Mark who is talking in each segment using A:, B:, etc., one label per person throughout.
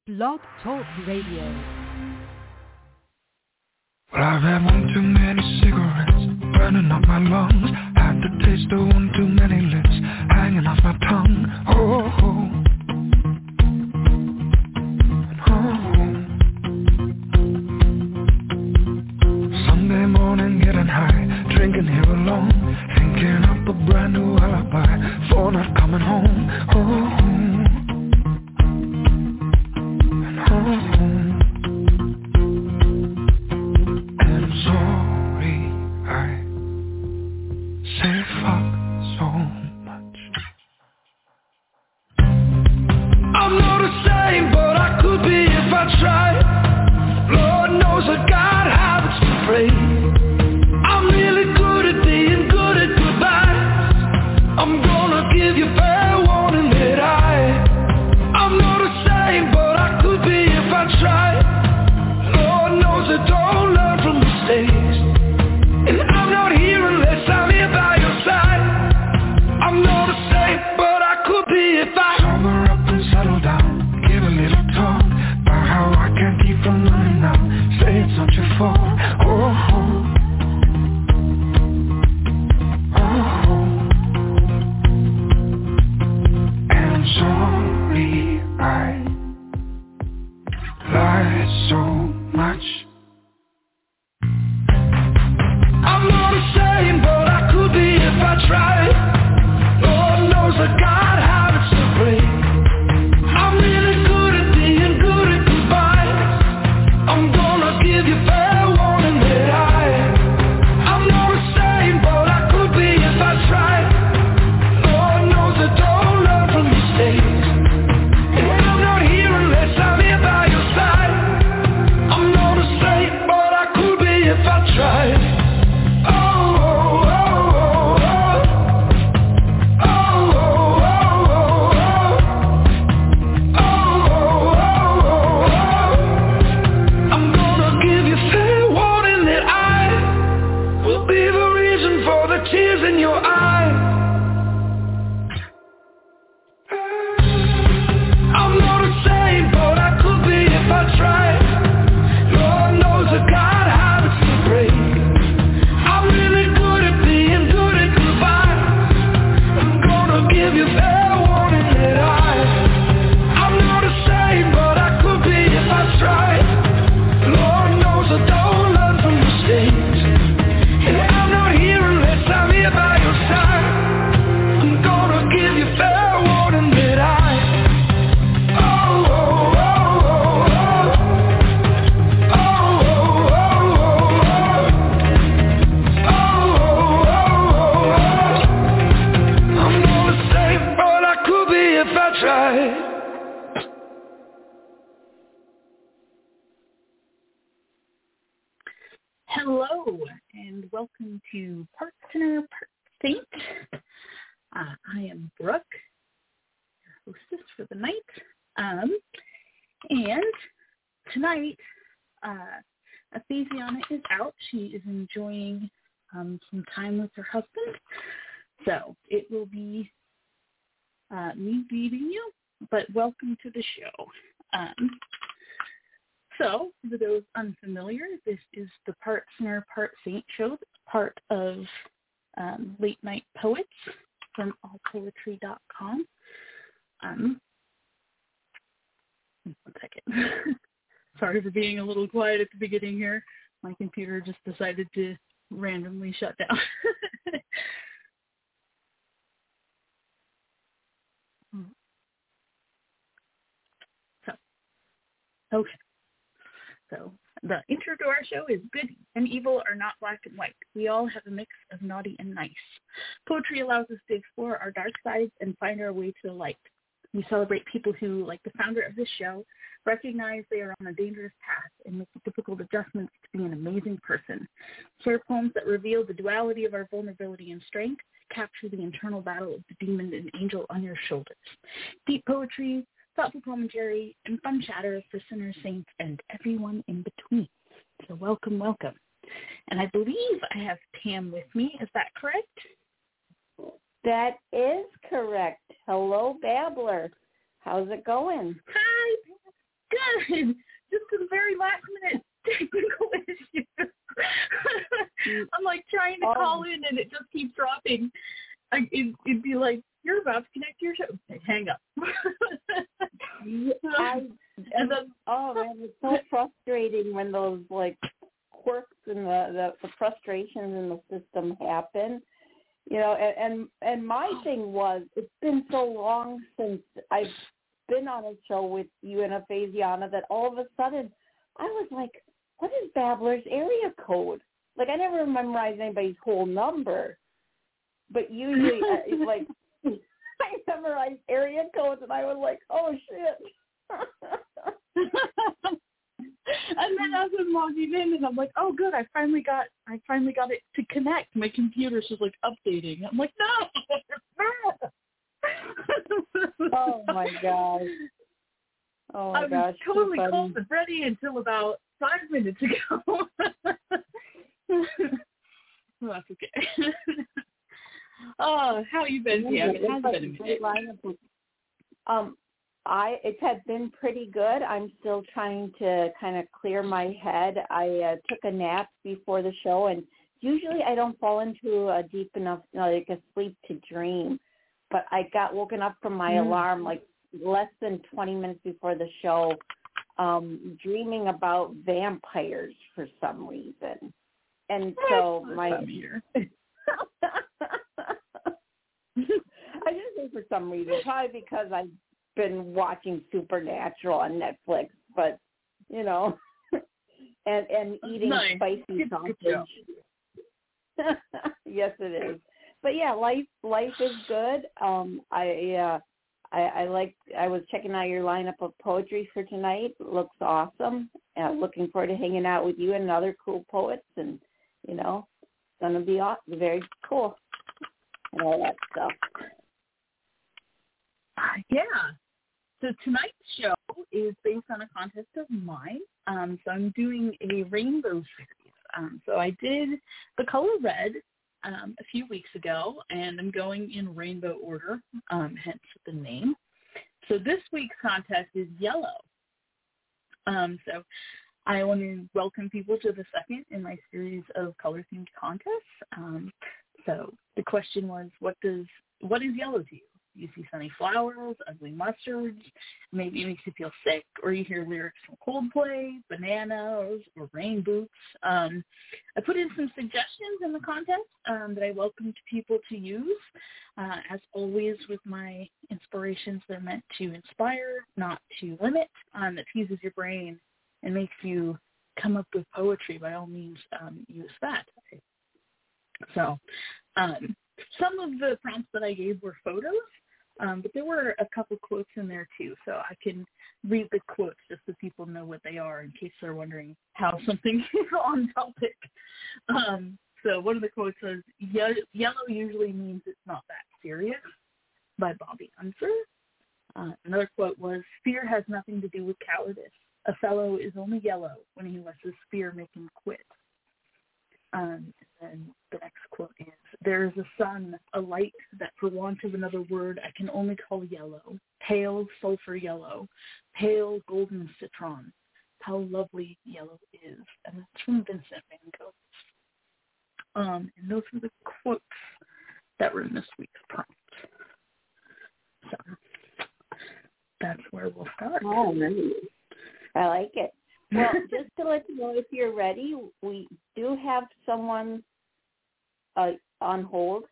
A: Blog Talk Radio.
B: Well, I've had one too many cigarettes burning up my lungs. Had the taste of one too many lips hanging off my tongue. Oh, Sunday morning getting high, drinking here alone, thinking up a brand new alibi for not coming home.
C: Hello, and welcome to Part Sinner, Part Saint. I am Brooke, your hostess for the night. And tonight, Athasiana is out. She is enjoying some time with her husband. So it will be me leaving you, but welcome to the show. So, for those unfamiliar, this is the Part Sinner, Part Saint show. It's part of Late Night Poets from allpoetry.com. One second. Sorry for being a little quiet at the beginning here. My computer just decided to randomly shut down. Okay. So the intro to our show is good and evil are not black and white. We all have a mix of naughty and nice. Poetry allows us to explore our dark sides and find our way to the light. We celebrate people who, like the founder of this show, recognize they are on a dangerous path and make the difficult adjustments to be an amazing person. Share poems that reveal the duality of our vulnerability and strength, capture the internal battle of the demon and angel on your shoulders. Deep poetry, thoughtful commentary, and fun chatter for sinners, saints, and everyone in between. So welcome, welcome. And I believe I have Pam with me. Is that correct?
D: That is correct. Hello, Babbler. How's it going?
C: Hi. and just to the very last minute technical issue. I'm like trying to call in and it just keeps dropping. It'd be like, you're about to connect to your show. Okay, hang up.
D: Man, it's so frustrating when those like quirks and the frustrations in the system happen. You know, and my thing was, it's been so long since I've been on a show with you and Aphasiana that all of a sudden I was like, what is Babbler's area code? Like, I never memorized anybody's whole number, but usually, like, I memorized area codes, and I was like, oh, shit.
C: And then as I'm logging in, and I'm like, oh, good, I finally got it to connect. My computer's just, like, updating. I'm like, no.
D: Oh, my gosh. Oh, my gosh.
C: I was totally cold and ready until about 5 minutes ago. Well, that's okay. Oh, how you been, Pam? It has been a minute.
D: It has been pretty good. I'm still trying to kind of clear my head. I took a nap before the show, and usually I don't fall into a deep enough, like a sleep to dream. But I got woken up from my alarm like less than 20 minutes before the show, dreaming about vampires for some reason. And so I didn't say for some reason, probably because I've been watching Supernatural on Netflix, but you know, and eating spicy sausage. Yes, it is. But yeah, life is good. I was checking out your lineup of poetry for tonight. It looks awesome. Looking forward to hanging out with you and other cool poets, and you know, it's gonna be awesome, very cool, and all that stuff.
C: Yeah. So tonight's show is based on a contest of mine. So I'm doing a rainbow series. So I did the color red a few weeks ago, and I'm going in rainbow order, hence the name. So this week's contest is yellow. So I want to welcome people to the second in my series of color-themed contests. So the question was, what is yellow to you? You see sunny flowers, ugly mustards, maybe it makes you feel sick, or you hear lyrics from Coldplay, bananas, or rain boots. I put in some suggestions in the contest that I welcomed people to use. As always with my inspirations, they're meant to inspire, not to limit. That teases your brain and makes you come up with poetry. By all means, use that. So some of the prompts that I gave were photos, but there were a couple quotes in there too, so I can read the quotes just so people know what they are in case they're wondering how something is on topic. So one of the quotes says, yellow usually means it's not that serious, by Bobby Unser. Another quote was, fear has nothing to do with cowardice. A fellow is only yellow when he lets his fear make him quit. And then the next quote is, there is a sun, a light that for want of another word I can only call yellow, pale sulfur yellow, pale golden citron. How lovely yellow is. And that's from Vincent van Gogh. And those were the quotes that were in this week's prompt. So that's where we'll start.
D: Oh, nice. I like it. Well, just to let you know, if you're ready, we do have someone on hold.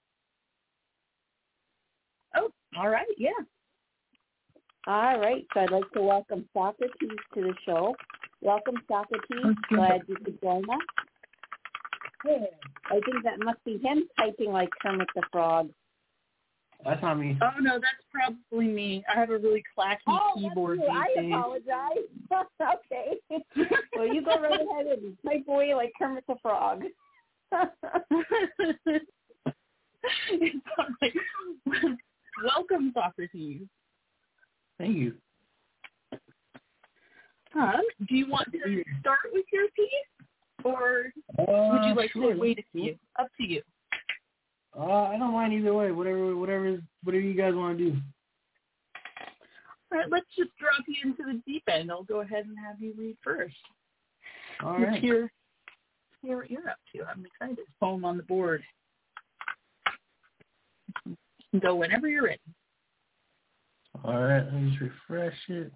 C: Oh, all right, yeah.
D: All right, so I'd like to welcome Socrates to the show. Welcome, Socrates. Glad you could join us. Hey, I think that must be him typing like Kermit the Frog.
A: That's not me.
C: Oh, no, that's probably me. I have a really clacky keyboard these days.
D: I apologize. Okay. Well, you go right ahead and type away like Kermit the Frog.
C: It's all right. Welcome, Socrates.
A: Thank you.
C: Do you want to start with your piece, or would you like to wait a few? Up to you.
A: I don't mind either way. Whatever you guys want to do.
C: right, let's just drop you into the deep end. I'll go ahead and have you read first.
A: All
C: Let's
A: right.
C: hear what you're up to. I'm excited. Poem on the board. You can go whenever you're ready.
A: All right, let me just refresh it.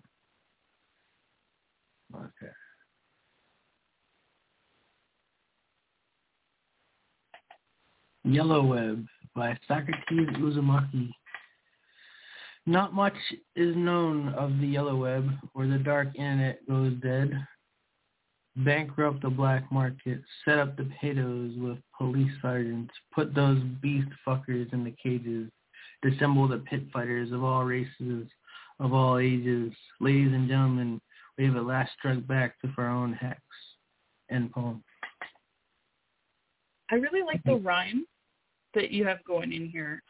A: Okay. Yellow Web by Socrates Uzumaki. Not much is known of the Yellow Web, where the dark internet goes dead. Bankrupt the black market, set up the potatoes with police sergeants, put those beast fuckers in the cages, dissemble the pit fighters of all races, of all ages. Ladies and gentlemen, we have at last struck back to our own hacks. End poem.
C: I really like the rhyme that you have going in here.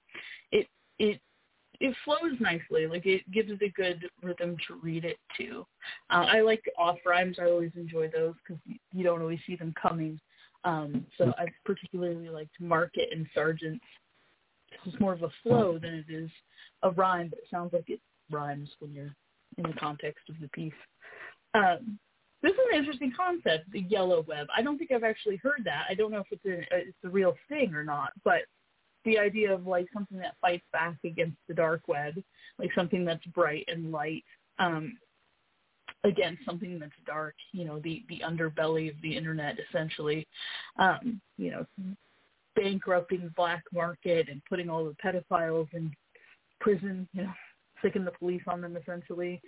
C: It flows nicely. Like, it gives it a good rhythm to read it to. I like off rhymes. I always enjoy those because you don't always see them coming. So I particularly liked Market and Sergeant. It's more of a flow than it is a rhyme, but it sounds like it rhymes when you're in the context of the piece. This is an interesting concept, the Yellow Web. I don't think I've actually heard that. I don't know if it's a real thing or not, but the idea of like something that fights back against the dark web, like something that's bright and light, against something that's dark, the underbelly of the internet, essentially, bankrupting the black market and putting all the pedophiles in prison, sticking the police on them, essentially,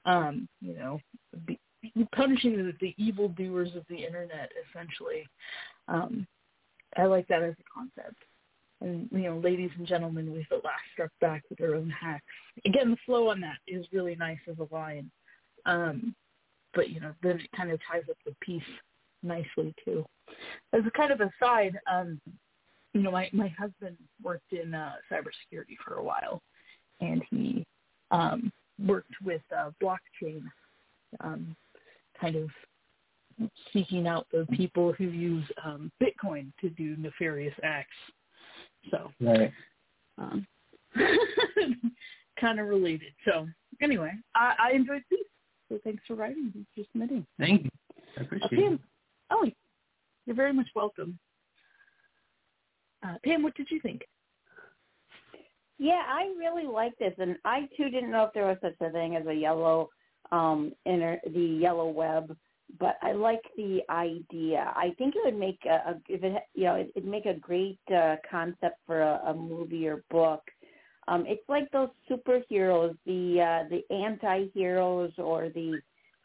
C: punishing the evildoers of the internet, essentially. I like that as a concept. And, ladies and gentlemen, we've at last struck back with our own hacks. Again, the flow on that is really nice as a line. But, then it kind of ties up the piece nicely, too. As a kind of aside, my husband worked in cybersecurity for a while, and he worked with blockchain, kind of seeking out the people who use Bitcoin to do nefarious acts. So,
A: right.
C: Kind of related. So, anyway, I enjoyed the piece. So, thanks for writing. Thanks for submitting.
A: Thank you. I appreciate it.
C: Oh, you're very much welcome. Pam, what did you think?
D: Yeah, I really like this, and I too didn't know if there was such a thing as a yellow, the Yellow Web. But I like the idea. I think it would make it'd make a great concept for a movie or book. It's like those superheroes, the anti-heroes, or the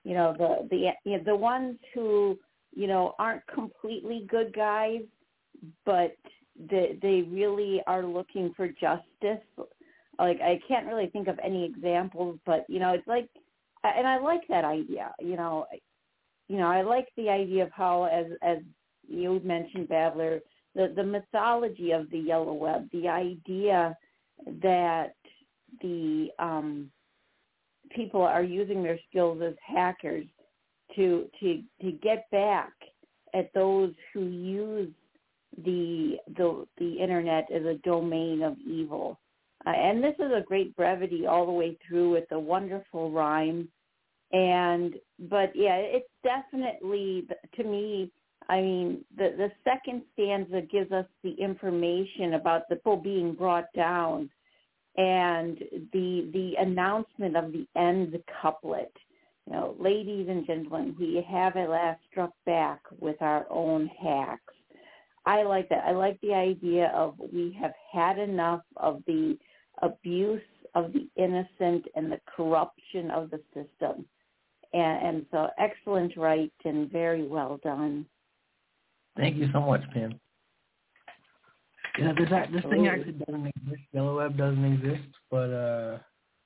D: ones who aren't completely good guys, but they really are looking for justice. Like, I can't really think of any examples, but it's like, and I like that idea. I like the idea of how, as you mentioned, Babbler, the mythology of the Yellow Web, the idea that the people are using their skills as hackers to get back at those who use the internet as a domain of evil. And this is a great brevity all the way through with a wonderful rhyme. But yeah, it's definitely, to me, I mean, the second stanza gives us the information about the people being brought down, and the announcement of the end couplet. Ladies and gentlemen, we have at last struck back with our own hacks. I like that. I like the idea of we have had enough of the abuse of the innocent and the corruption of the system. And so excellent right and very well done.
A: Thank you so much, Pam. Yeah, this thing actually doesn't exist. Yellow Web doesn't exist, but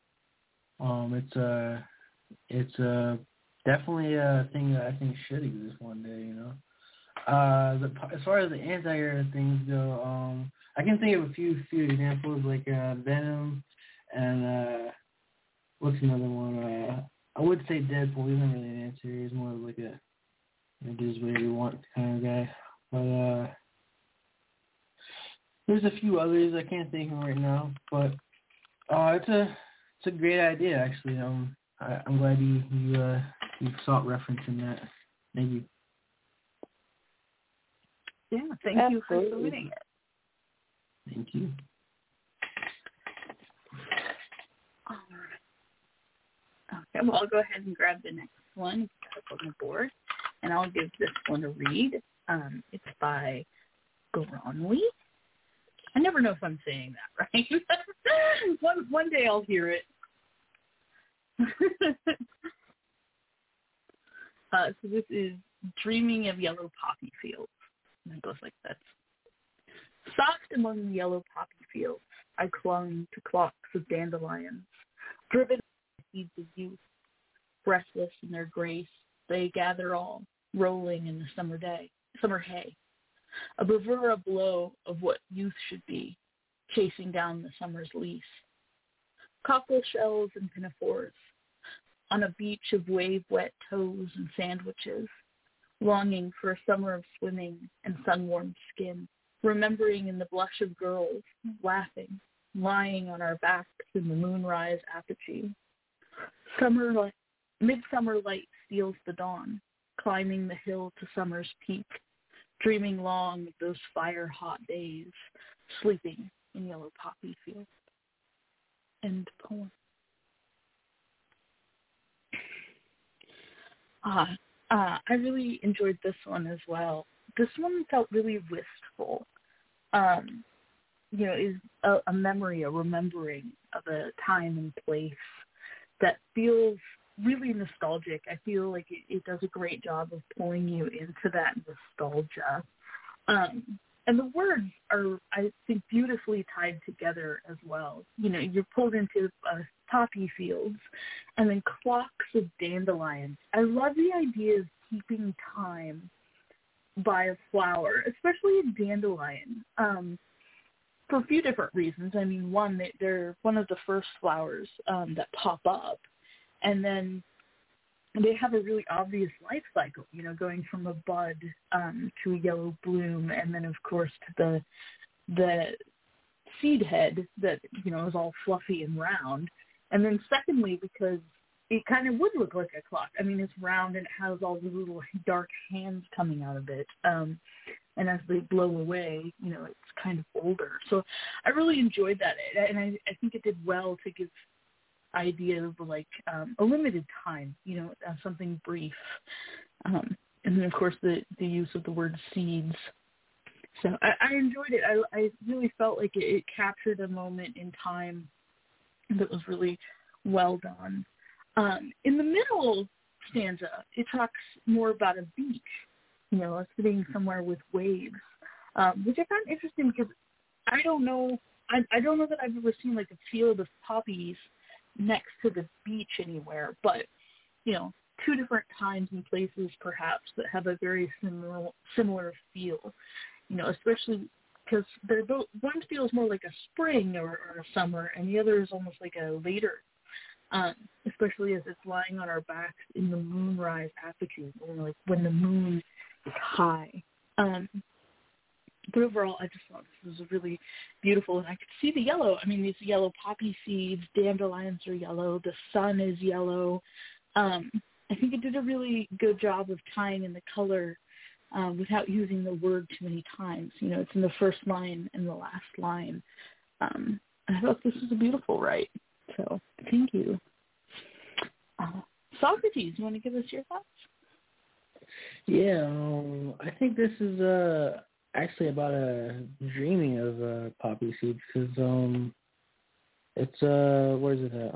A: it's definitely a thing that I think should exist one day. As far as the anti-hero things go, I can think of a few examples, like Venom and what's another one? I would say Deadpool. He's not really an anti-hero. He's more of like a do whatever you want kind of guy. But there's a few others I can't think of right now. But it's a a great idea, actually. I'm glad you sought reference in that. Thank you.
C: Yeah, thank you for submitting it.
A: Thank you.
C: All right. Okay, well, I'll go ahead and grab the next one up on the board, and I'll give this one a read. It's by Goronwy. I never know if I'm saying that right. one day I'll hear it. So this is Dreaming of Yellow Poppy Fields. And it goes like this. Soft among the yellow poppy fields, I clung to clocks of dandelions, driven by seeds of youth. Breathless in their grace, they gather all, rolling in the summer hay. A bravura blow of what youth should be, chasing down the summer's lease. Cockle shells and pinafores, on a beach of wave-wet toes and sandwiches, longing for a summer of swimming and sun-warmed skin, remembering in the blush of girls, laughing, lying on our backs in the moonrise apogee. Midsummer light steals the dawn, climbing the hill to summer's peak, dreaming long of those fire-hot days, sleeping in yellow poppy fields. End poem. I really enjoyed this one as well. This one felt really wistful. Is a memory, a remembering of a time and place that feels really nostalgic. I feel like it does a great job of pulling you into that nostalgia. And the words are, I think, beautifully tied together as well. You're pulled into poppy fields and then clocks of dandelions. I love the idea of keeping time by a flower, especially a dandelion, for a few different reasons. I mean, one, they're one of the first flowers that pop up, and then they have a really obvious life cycle, going from a bud to a yellow bloom, and then, of course, to the seed head that, is all fluffy and round. And then secondly, because it kind of would look like a clock. I mean, it's round and it has all the little dark hands coming out of it. And as they blow away, it's kind of older. So I really enjoyed that. And I think it did well to give idea of a limited time, something brief. And then, of course, the use of the word seeds. So I enjoyed it. I really felt like it captured a moment in time that was really well done. In the middle stanza, it talks more about a beach, sitting somewhere with waves, which I found interesting because I don't know that I've ever seen a field of poppies next to the beach anywhere, but two different times and places perhaps that have a very similar feel, especially because they're both, one feels more like a spring or a summer, and the other is almost like a later, especially as it's lying on our backs in the moonrise apogee, when the moon is high. But overall, I just thought this was really beautiful, and I could see the yellow. I mean, these yellow poppy seeds, dandelions are yellow, the sun is yellow. I think it did a really good job of tying in the color without using the word too many times. It's in the first line and the last line. I thought this was a beautiful write, so thank you. Socrates, you want to give us your thoughts?
A: Yeah, I think this is actually about dreaming of poppy seeds, because it's where is it at?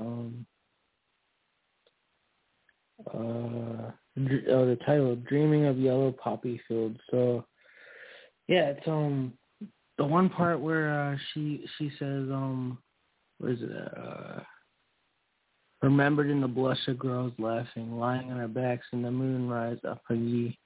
A: The title, Dreaming of Yellow Poppy Fields. So yeah, it's the one part where she says where is it at? Remembered in the blush of girls laughing, lying on our backs in the moonrise apogee.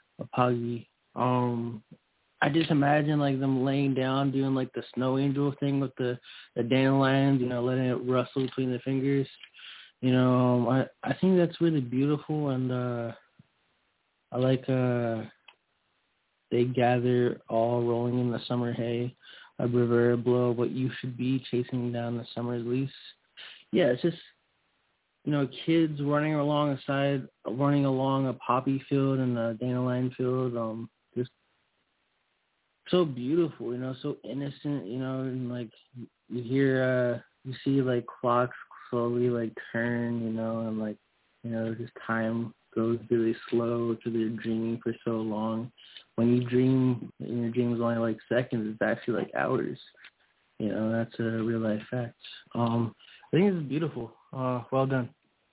A: I just imagine them laying down doing the snow angel thing with the dandelions, letting it rustle between the fingers. I think that's really beautiful, and I like they gather all rolling in the summer hay, a river blow what you should be, chasing down the summer's lease. it's just, kids running along a poppy field and a dandelion field, just so beautiful, so innocent, and like you hear, you see like clocks slowly like turn, and like, just time goes really slow because they're dreaming for so long. When you dream, and your dream is only like seconds, it's actually like hours. That's a real life fact. I think it's beautiful. Well done.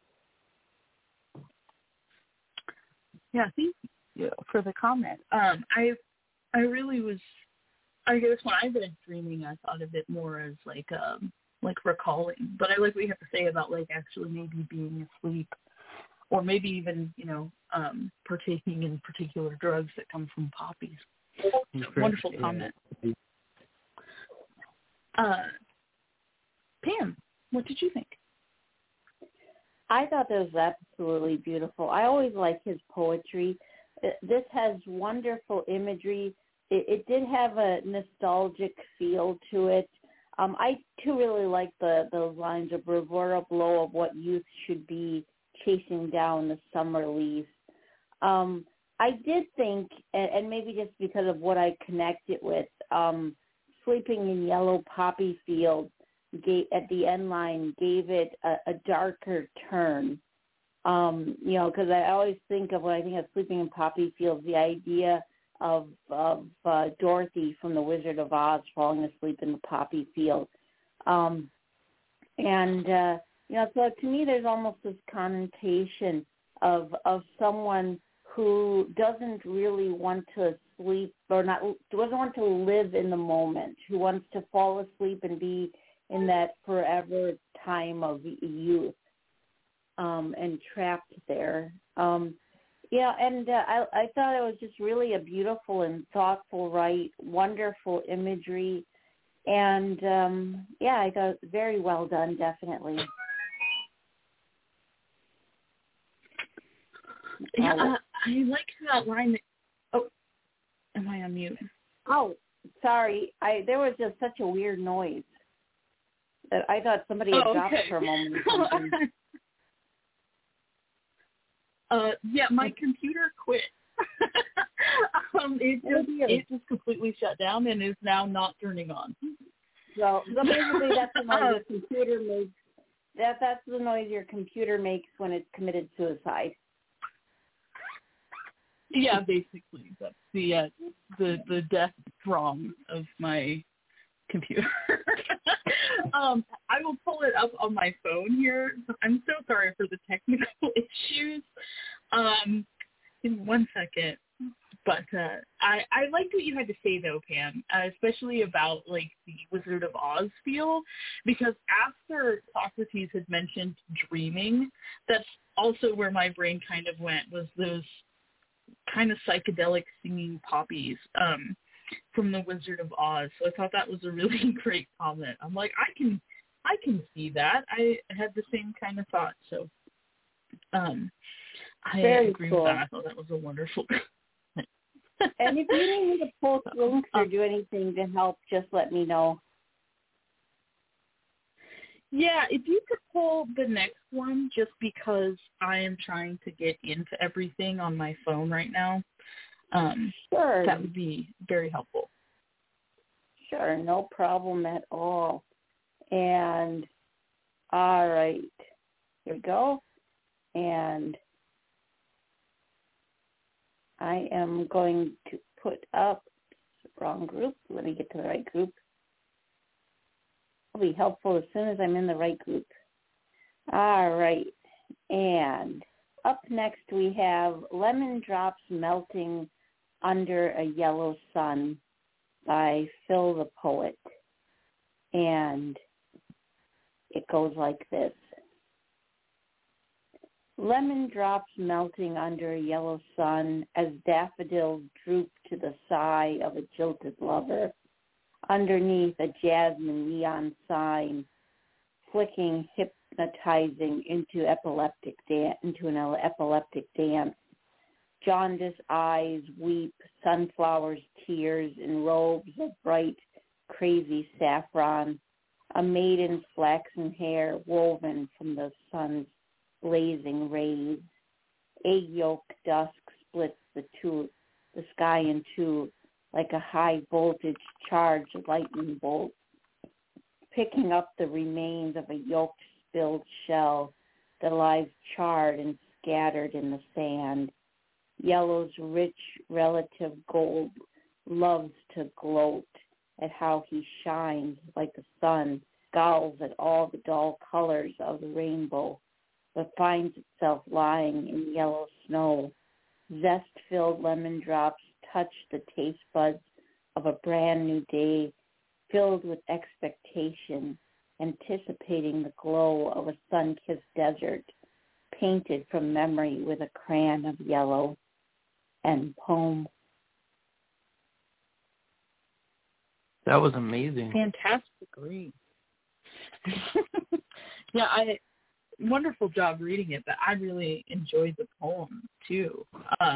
C: Yeah, thank you for the comment. I really was. I guess when I read dreaming, I thought of it more as like recalling. But I like what you have to say about like actually maybe being asleep, or maybe even partaking in particular drugs that come from poppies. Wonderful comment. Pam, what did you think?
D: I thought that was absolutely beautiful. I always like his poetry. This has wonderful imagery. It did have a nostalgic feel to it. I, too, really like those lines of bravura blow of what youth should be chasing down the summer leaf. I did think, and maybe just because of what I connected with, Sleeping in Yellow Poppy Field at the end line gave it a darker turn. Because I always think of, when I think of Sleeping in Poppy Fields, the idea of Dorothy from The Wizard of Oz falling asleep in the poppy field. So to me there's almost this connotation of someone who doesn't really want to sleep doesn't want to live in the moment, who wants to fall asleep and be in that forever time of youth, and trapped there. I thought it was just really a beautiful and thoughtful, wonderful imagery. And, I thought it was very well done, definitely.
C: Yeah, I liked that line. Am I on mute?
D: Oh, sorry. There was just such a weird noise that I thought somebody had dropped for a moment or something.
C: My computer quit. It just completely shut down and is now not turning on.
D: So basically that's the noise the computer makes. That's the noise your computer makes when it's committed suicide.
C: Yeah, basically that's the death drum of my computer. I will pull it up on my phone here. I'm so sorry for the technical issues. In 1 second. But I liked what you had to say, though, Pam, especially about, like, the Wizard of Oz feel, because after Socrates had mentioned dreaming, that's also where my brain kind of went, was those kind of psychedelic singing poppies from the Wizard of Oz. So I thought that was a really great comment. I'm like, I can see that. I had the same kind of thought. So I agree with that. I thought that was a wonderful.
D: And if you need me to post links or do anything to help, just let me know.
C: Yeah, if you could pull the next one, just because I am trying to get into everything on my phone right now.
D: Sure.
C: That would be very helpful.
D: Sure, no problem at all. And, all right, here we go. And I am going to put up, wrong group. Let me get to the right group. It'll be helpful as soon as I'm in the right group. All right. And up next we have Lemon Drops Melting Under a Yellow Sun by Phil the Poet. And it goes like this. Lemon drops melting under a yellow sun as daffodils droop to the sigh of a jilted lover. Underneath a jasmine neon sign, flicking, hypnotizing into an epileptic dance. Jaundiced eyes weep sunflowers' tears in robes of bright, crazy saffron. a maiden's flaxen hair woven from the sun's blazing rays. Egg yolk dusk splits the sky in two like a high-voltage charged lightning bolt, picking up the remains of a yolk-spilled shell that lies charred and scattered in the sand. Yellow's rich relative gold loves to gloat at how he shines like the sun, scowls at all the dull colors of the rainbow, but finds itself lying in yellow snow. Zest-filled lemon drops touch the taste buds of a brand new day, filled with expectation, anticipating the glow of a sun-kissed desert, painted from memory with a crayon of yellow. And poem.
A: That was amazing.
C: Fantastic read. Yeah, wonderful job reading it, but I really enjoyed the poem too.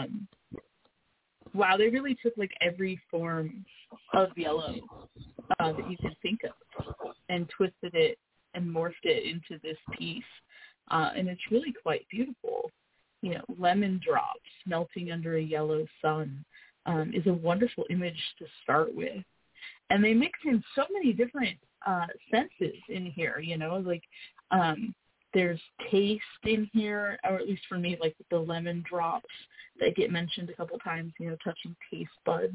C: Wow, they really took like every form of yellow that you could think of and twisted it and morphed it into this piece. And it's really quite beautiful. You know, lemon drops melting under a yellow sun is a wonderful image to start with. And they mix in so many different senses in here, you know, like there's taste in here, or at least for me, like the lemon drops that get mentioned a couple times, you know, touching taste buds.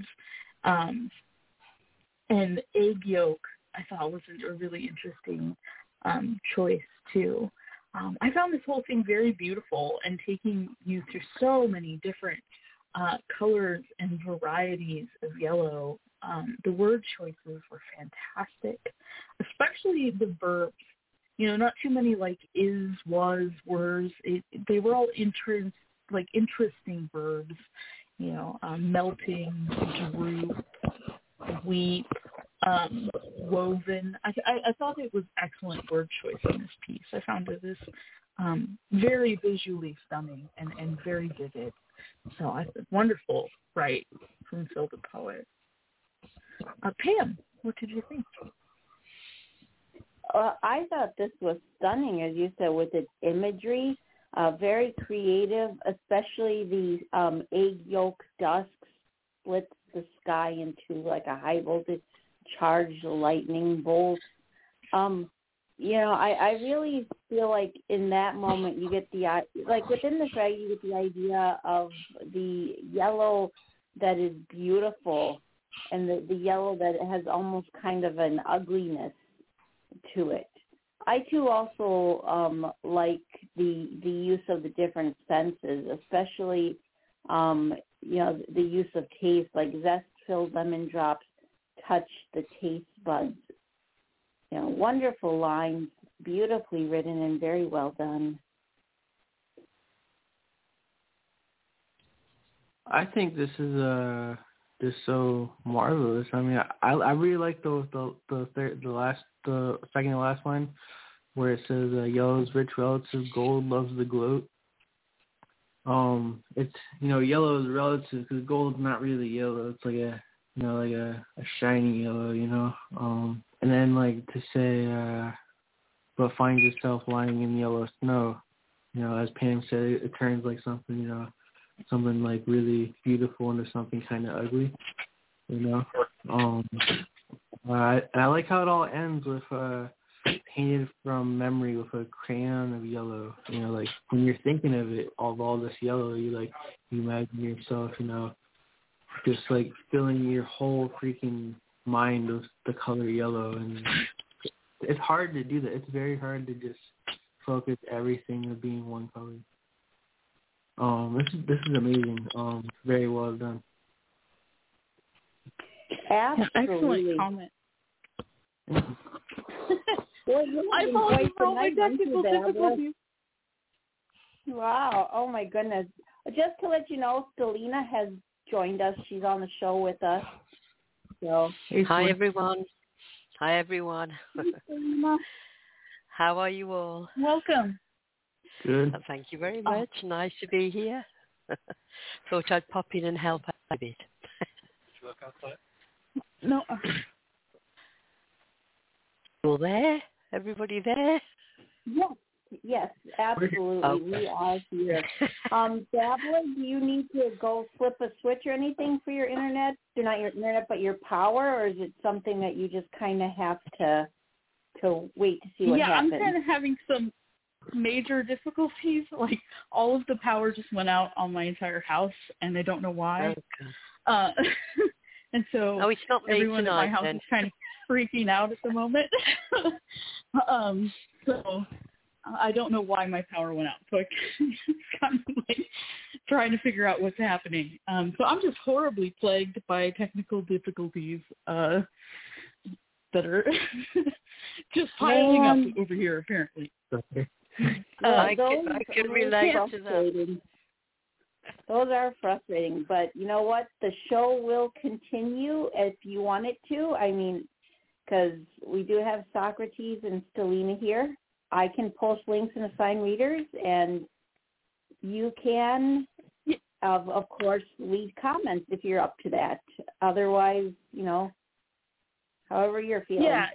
C: And egg yolk, I thought was a really interesting choice too. I found this whole thing very beautiful and taking you through so many different colors and varieties of yellow. The word choices were fantastic, especially the verbs. You know, not too many like is, was, were. They were all interesting verbs. You know, melting, droop, weep, woven. I thought it was excellent word choice in this piece. I found it is very visually stunning and very vivid. So I thought wonderful, right, from Phil the Poet. Pam, what did you think?
D: I thought this was stunning, as you said, with its imagery. Very creative, especially the egg yolk dusk splits the sky into like a high voltage charged lightning bolt. You know, I really feel like in that moment you get like within the frag you get the idea of the yellow that is beautiful and the yellow that has almost kind of an ugliness to it. I too also like the use of the different senses, especially you know, the use of taste, like zest-filled lemon drops touch the taste buds. You know, wonderful lines, beautifully written and very well done.
A: I think this is just so marvelous. I mean, I really like the second to last line where it says yellow's rich relative, gold loves the gloat. It's, you know, yellow is relative because gold's not really yellow. It's like a, you know, like a shiny yellow, you know. And then like to say, but finds yourself lying in yellow snow. You know, as Pam said, it turns like something, you know, something like really beautiful into something kind of ugly, you know. And I like how it all ends with painted from memory with a crayon of yellow. You know, like when you're thinking of it, of all this yellow, you imagine yourself, you know, just like filling your whole freaking mind with the color yellow. And it's hard to do that. It's very hard to just focus everything of being one color. This is amazing. Very well done.
D: Absolutely.
C: Excellent comment.
D: Well, I
C: apologize for all my technical difficulties.
D: Wow. Oh, my goodness. Just to let you know, Stelina has joined us. She's on the show with us. So,
E: Hi, everyone. Hi, everyone.
D: Stelina.
E: How are you all?
C: Welcome.
A: Good.
E: Thank you very much. Nice to be here. Thought I'd pop in and help out a bit.
C: No.
E: all there? Everybody there?
D: Yes, absolutely.
E: Okay.
D: We are here. Dabla, do you need to go flip a switch or anything for your internet? Not your internet, but your power, or is it something that you just kind of have to wait to see what happens?
C: I'm kind of having some major difficulties. Like, all of the power just went out on my entire house, and I don't know why.
E: Okay.
C: And so
E: it's not me
C: everyone
E: tonight,
C: at my house
E: then.
C: is kind of freaking out at the moment. So I don't know why my power went out. So I kind of like trying to figure out what's happening. So I'm just horribly plagued by technical difficulties that are just piling up over here, apparently.
E: I can relate to that.
D: Those are frustrating, but you know what? The show will continue if you want it to. I mean, because we do have Socrates and Stelina here. I can post links and assign readers, and you can, of course, leave comments if you're up to that. Otherwise, however you're feeling.
C: Yeah,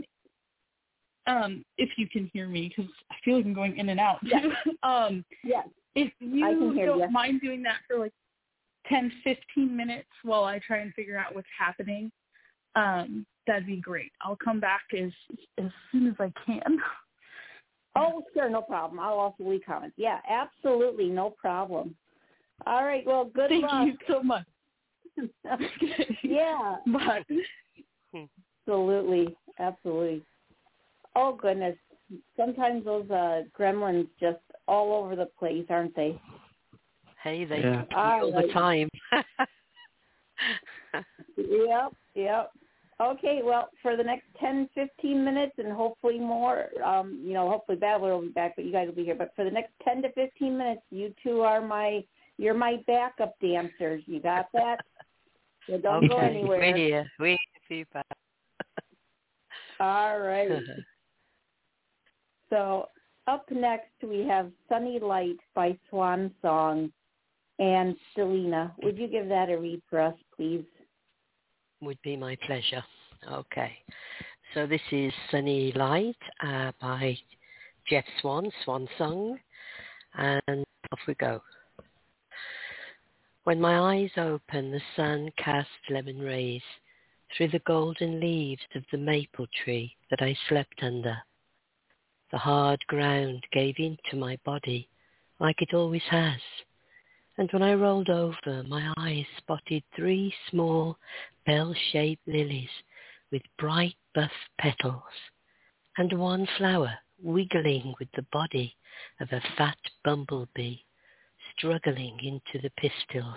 C: Pam, if you can hear me, because I feel like I'm going in and out.
D: Yes.
C: Yes. If you don't mind doing that for like 10, 15 minutes while I try and figure out what's happening, that'd be great. I'll come back as soon as I can.
D: Oh, sure, no problem. I'll also leave comments. Yeah, absolutely, no problem. All right, well, good luck.
C: Thank you so much.
D: Yeah.
C: Bye.
D: Absolutely. Oh, goodness. Sometimes those gremlins just all over the place, aren't they?
E: Hey, they do all the time.
D: Yep. Okay, well, for the next 10, 15 minutes and hopefully more, hopefully Babbler will be back, but you guys will be here. But for the next 10 to 15 minutes, you two are you're my backup dancers. You got that? So don't go anywhere.
E: We're here. We're here for you, Pat.
D: All right. So up next, we have Sunny Light by Swan Song. And Stelina, would you give that a read for us, please?
E: Would be my pleasure. Okay. So this is Sunny Light by Jeff Swan Song. And off we go. When my eyes open, the sun cast lemon rays through the golden leaves of the maple tree that I slept under. The hard ground gave in to my body like it always has. And when I rolled over, my eyes spotted 3 small bell-shaped lilies with bright buff petals, and 1 flower wiggling with the body of a fat bumblebee struggling into the pistils.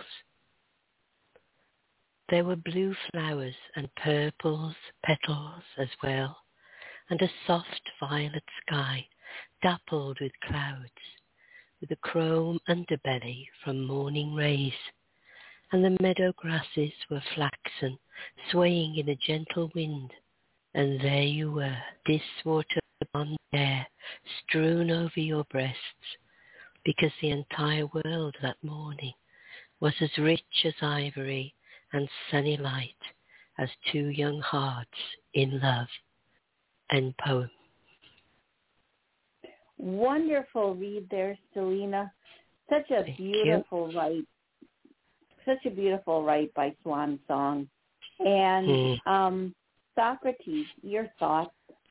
E: There were blue flowers and purple petals as well, and a soft violet sky dappled with clouds, with a chrome underbelly from morning rays, and the meadow grasses were flaxen, swaying in a gentle wind, and there you were, diswater blonde hair strewn over your breasts, because the entire world that morning was as rich as ivory and sunny light as 2 young hearts in love. End poem.
D: Wonderful read there, Stelina. Such a beautiful write. Such a beautiful write by Swan Song. And Socrates, your thoughts?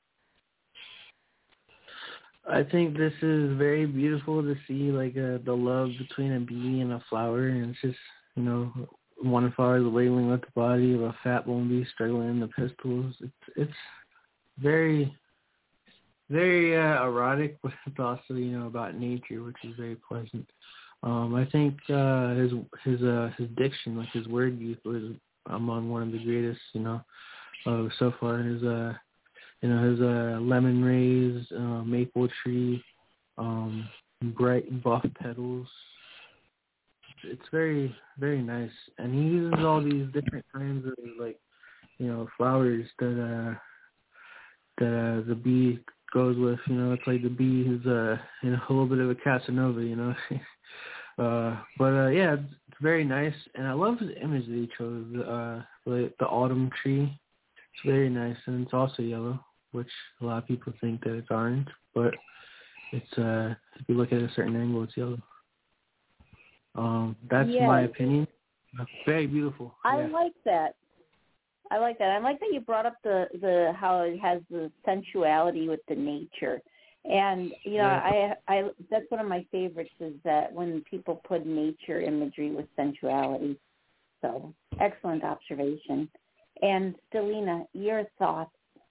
A: I think this is very beautiful to see, like the love between a bee and a flower, and it's just, one flower is wailing with the body of a fat bumblebee struggling in the pistils. It's very, very erotic, but it's also about nature, which is very pleasant. I think his diction, like his word use, was among one of the greatest, so far. His lemon rays, maple tree, bright buff petals. It's very, very nice, and he uses all these different kinds of flowers that the bee goes with. It's like the bee is a little bit of a Casanova, yeah, it's very nice, and I love his image that he chose. The autumn tree. It's very nice, and it's also yellow. which a lot of people think that it's orange, but it's if you look at a certain angle, it's yellow. That's my opinion. Very beautiful.
D: I like that. I like that you brought up the how it has the sensuality with the nature. And, you know, I that's one of my favorites is that when people put nature imagery with sensuality. So, excellent observation. And, Stelina, your thoughts?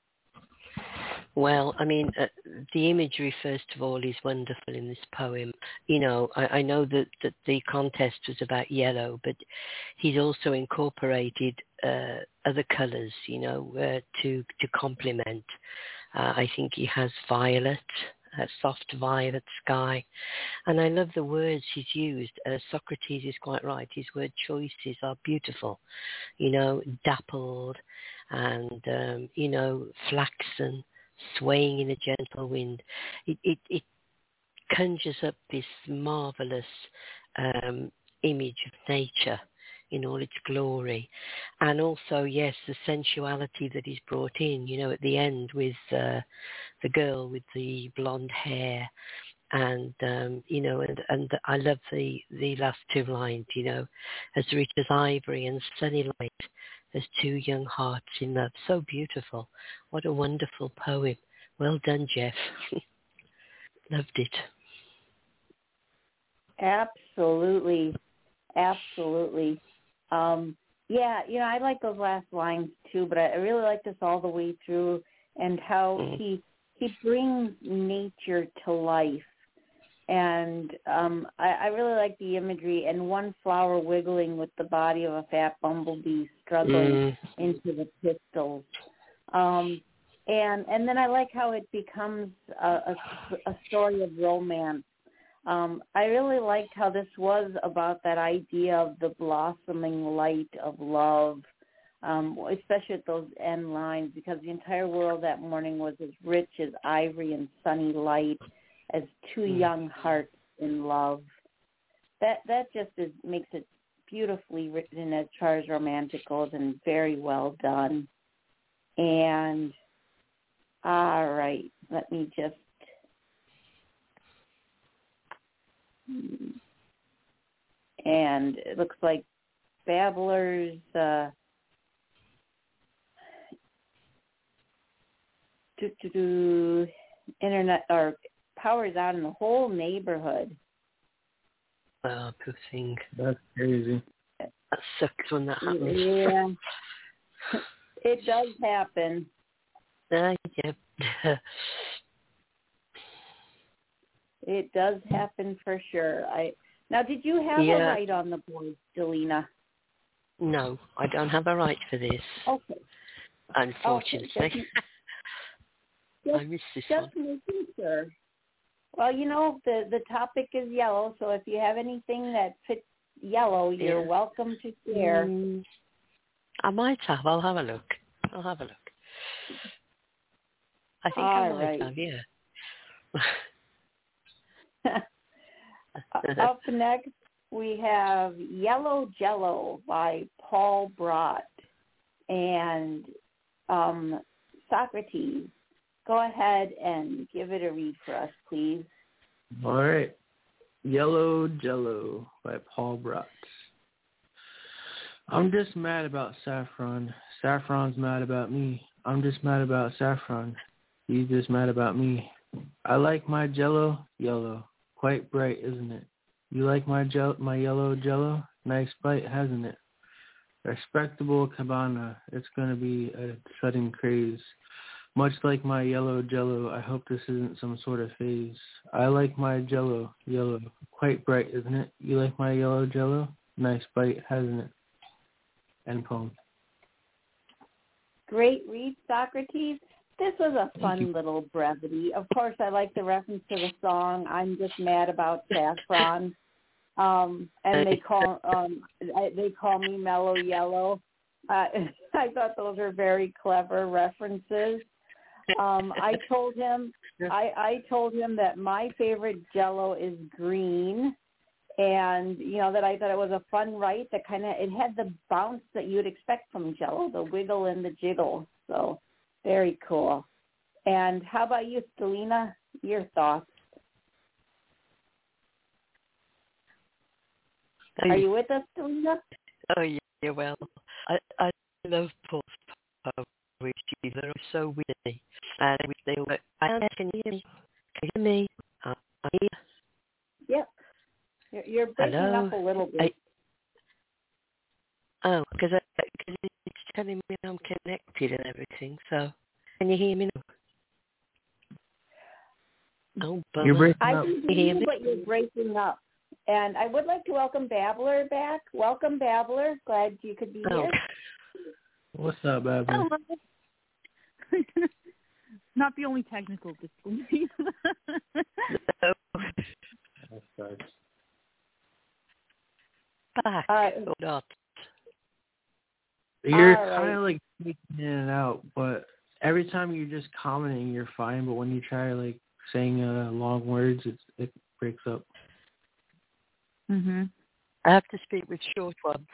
E: Well, I mean, the imagery, first of all, is wonderful in this poem. You know, I know that the contest was about yellow, but he's also incorporated other colours, you know, to complement. I think he has violet, a soft violet sky. And I love the words he's used. Socrates is quite right. His word choices are beautiful, you know, dappled and, you know, flaxen, swaying in a gentle wind. It conjures up this marvelous image of nature in all its glory. And also, yes, the sensuality that is brought in, you know, at the end with the girl with the blonde hair. And, you know, and I love the last two lines, you know, as rich as ivory and sunny light, as two young hearts in love. So beautiful. What a wonderful poem. Well done, Jeff. Loved it.
D: Absolutely. Absolutely. Yeah, you know, I like those last lines too, but I really like this all the way through and how he brings nature to life. And I really like the imagery and one flower wiggling with the body of a fat bumblebee struggling into the pistils. And then I like how it becomes a story of romance. I really liked how this was about that idea of the blossoming light of love, especially at those end lines, because the entire world that morning was as rich as ivory and sunny light, as two young hearts in love. That just makes it beautifully written as far as romanticals and very well done. And all right, let me just and it looks like Babblers internet or power's out in the whole neighborhood.
E: Oh, poor thing.
A: That's crazy.
E: That sucks when that happens.
D: Yeah. It does happen.
E: Yeah.
D: It does happen for sure. Now, did you have a right on the board, Stelina?
E: No, I don't have a right for this.
D: Okay.
E: Unfortunately.
D: Okay.
E: I missed this one.
D: Just making sure. Well, you know, the topic is yellow, so if you have anything that fits yellow, you're welcome to share.
E: I might have. I'll have a look. I think I might have, yeah.
D: Up next, we have Yellow Jello by Paul Brott. And Socrates, go ahead and give it a read for us, please.
A: All right. Yellow Jello by Paul Brott. I'm just mad about Saffron. Saffron's mad about me. I'm just mad about Saffron. He's just mad about me. I like my Jello yellow. Quite bright, isn't it? You like my yellow Jello? Nice bite, hasn't it? Respectable cabana. It's going to be a sudden craze. Much like my yellow Jello, I hope this isn't some sort of phase. I like my Jello yellow. Quite bright, isn't it? You like my yellow Jello? Nice bite, hasn't it? End poem.
D: Great read, Socrates. This was a fun little brevity. Of course, I like the reference to the song "I'm Just Mad About Saffron," and they call me Mellow Yellow. I thought those were very clever references. I told him that my favorite Jello is green, and you know that I thought it was a fun write that it had the bounce that you would expect from Jello, the wiggle and the jiggle. So very cool. And how about you, Stelina? Your thoughts? Are you with us, Stelina?
E: Oh, yeah, well, I love Paul's poetry. They're so witty. And they all can you hear me? Can you hear me? I'm here.
D: Yep. You're breaking
E: Hello?
D: up a little bit.
E: Because it's telling me I'm connected and everything, so can you hear me now? Oh,
A: You're
E: bummer.
A: breaking
D: I
A: up.
D: can hear you, but you're breaking up. And I would like to welcome Babbler back. Welcome, Babbler. Glad you could be here.
A: What's up, Babylon?
C: Hello. Not the only technical difficulty.
E: No.
A: Sorry.
E: Back
D: right.
E: or not?
A: You're
D: All right.
A: kind of like sneaking in and out, but every time you're just commenting, you're fine. But when you try like saying long words, it breaks up.
C: Mhm.
E: I have to speak with short ones.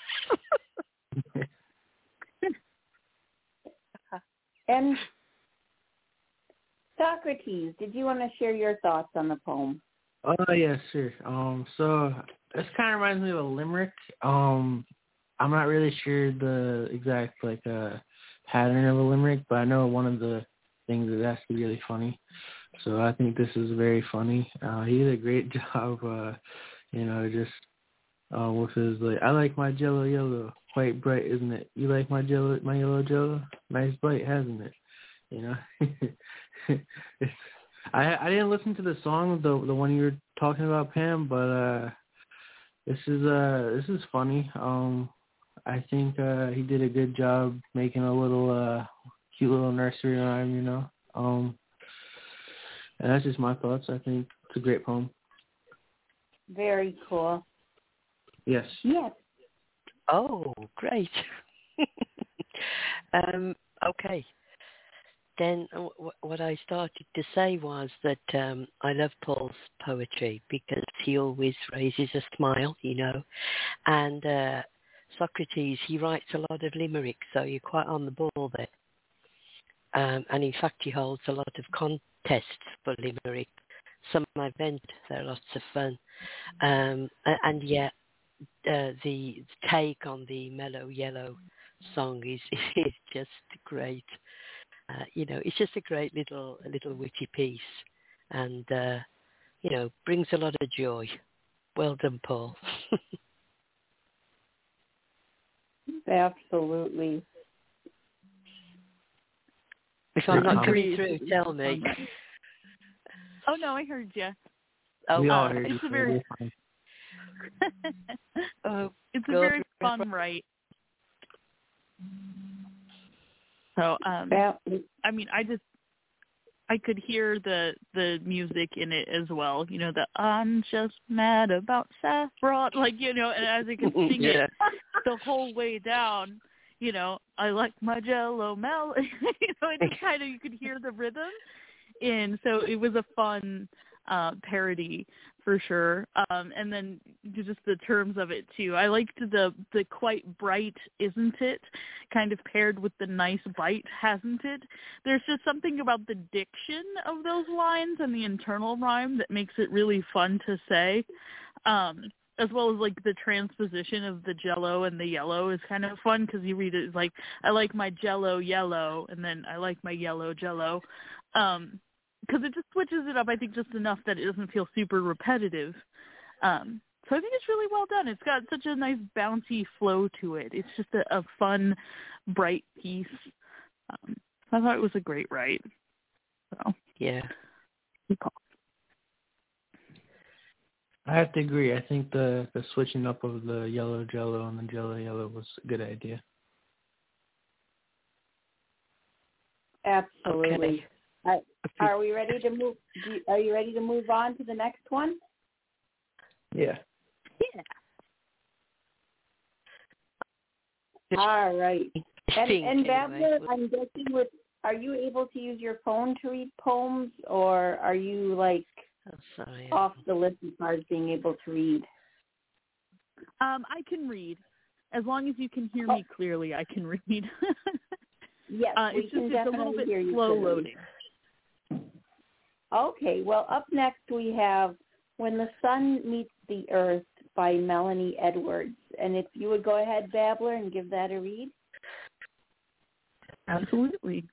D: And Socrates, did you want to share your thoughts on the poem?
A: Oh yeah, sure. So this kind of reminds me of a limerick. I'm not really sure the exact pattern of a limerick, but I know one of the things is has to be really funny. So I think this is very funny. He did a great job. Just with his I like my Jello yellow, quite bright, isn't it? You like my yellow Jello, nice bite, hasn't it? You know. I didn't listen to the song, the one you were talking about, Pam, but this is funny. I think he did a good job making a little cute little nursery rhyme, and that's just my thoughts. I think it's a great poem.
D: Very cool.
A: Yes.
D: Yes.
E: Oh, great. Okay. Then what I started to say was that I love Paul's poetry because he always raises a smile, and Socrates, he writes a lot of limericks, so you're quite on the ball there. And in fact, he holds a lot of contests for limerick. Some event, they're lots of fun. And yet, the take on the Mellow Yellow song is just great. It's just a great little witty piece, and brings a lot of joy. Well done, Paul.
D: Absolutely.
E: If I'm not coming through, tell me.
C: Oh no, I heard you.
E: Oh,
A: we all heard you.
C: It's a very it's a very fun write. So I mean, I could hear the music in it as well. The I'm just mad about saffron, and as I could sing it the whole way down, I like my Jello mellow. It just kind of, you could hear the rhythm, and so it was a fun parody for sure. And then just the terms of it too. I liked the quite bright, isn't it, kind of paired with the nice bite, hasn't it? There's just something about the diction of those lines and the internal rhyme that makes it really fun to say. As well as the transposition of the Jello and the yellow is kind of fun because you read it I like my Jello yellow, and then I like my yellow Jello. Because it just switches it up, I think, just enough that it doesn't feel super repetitive. So I think it's really well done. It's got such a nice bouncy flow to it. It's just a fun, bright piece. I thought it was a great write. So
E: yeah.
A: I have to agree. I think the switching up of the yellow Jello and the Jello yellow was a good idea.
D: Absolutely.
E: Okay.
D: Are we ready to move? Are you ready to move on to the next one?
A: Yeah.
C: Yeah.
D: All right. And Babbler,
E: anyway.
D: I'm guessing are you able to use your phone to read poems, or are you off the list as far as being able to read?
C: I can read. As long as you can hear me clearly, I can read.
D: Yes,
C: it's a little bit
D: hear you
C: slow
D: clearly.
C: loading.
D: Okay, well, up next we have When the Sun Meets the Earth by Melanie Edwards. And if you would go ahead, Babbler, and give that a read.
C: Absolutely.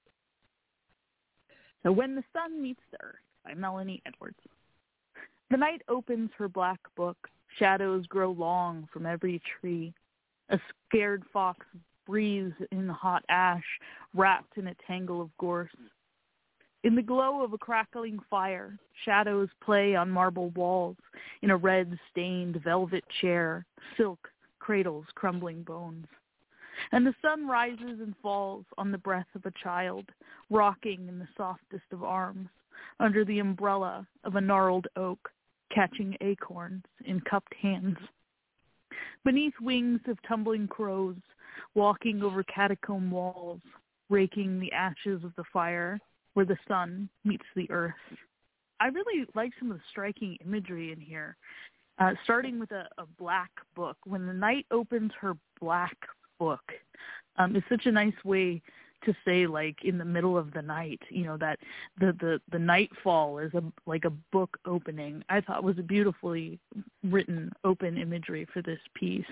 C: So When the Sun Meets the Earth by Melanie Edwards. The night opens her black book. Shadows grow long from every tree. A scared fox breathes in the hot ash, wrapped in a tangle of gorse. In the glow of a crackling fire, shadows play on marble walls. In a red-stained velvet chair, silk cradles crumbling bones. And the sun rises and falls on the breath of a child, rocking in the softest of arms, under the umbrella of a gnarled oak, catching acorns in cupped hands. Beneath wings of tumbling crows, walking over catacomb walls, raking the ashes of the fire where the sun meets the earth. I really like some of the striking imagery in here, starting with a black book. When the night opens her black book, it's such a nice way to say, like, in the middle of the night, you know, that the nightfall is like a book opening. I thought was a beautifully written open imagery for this piece.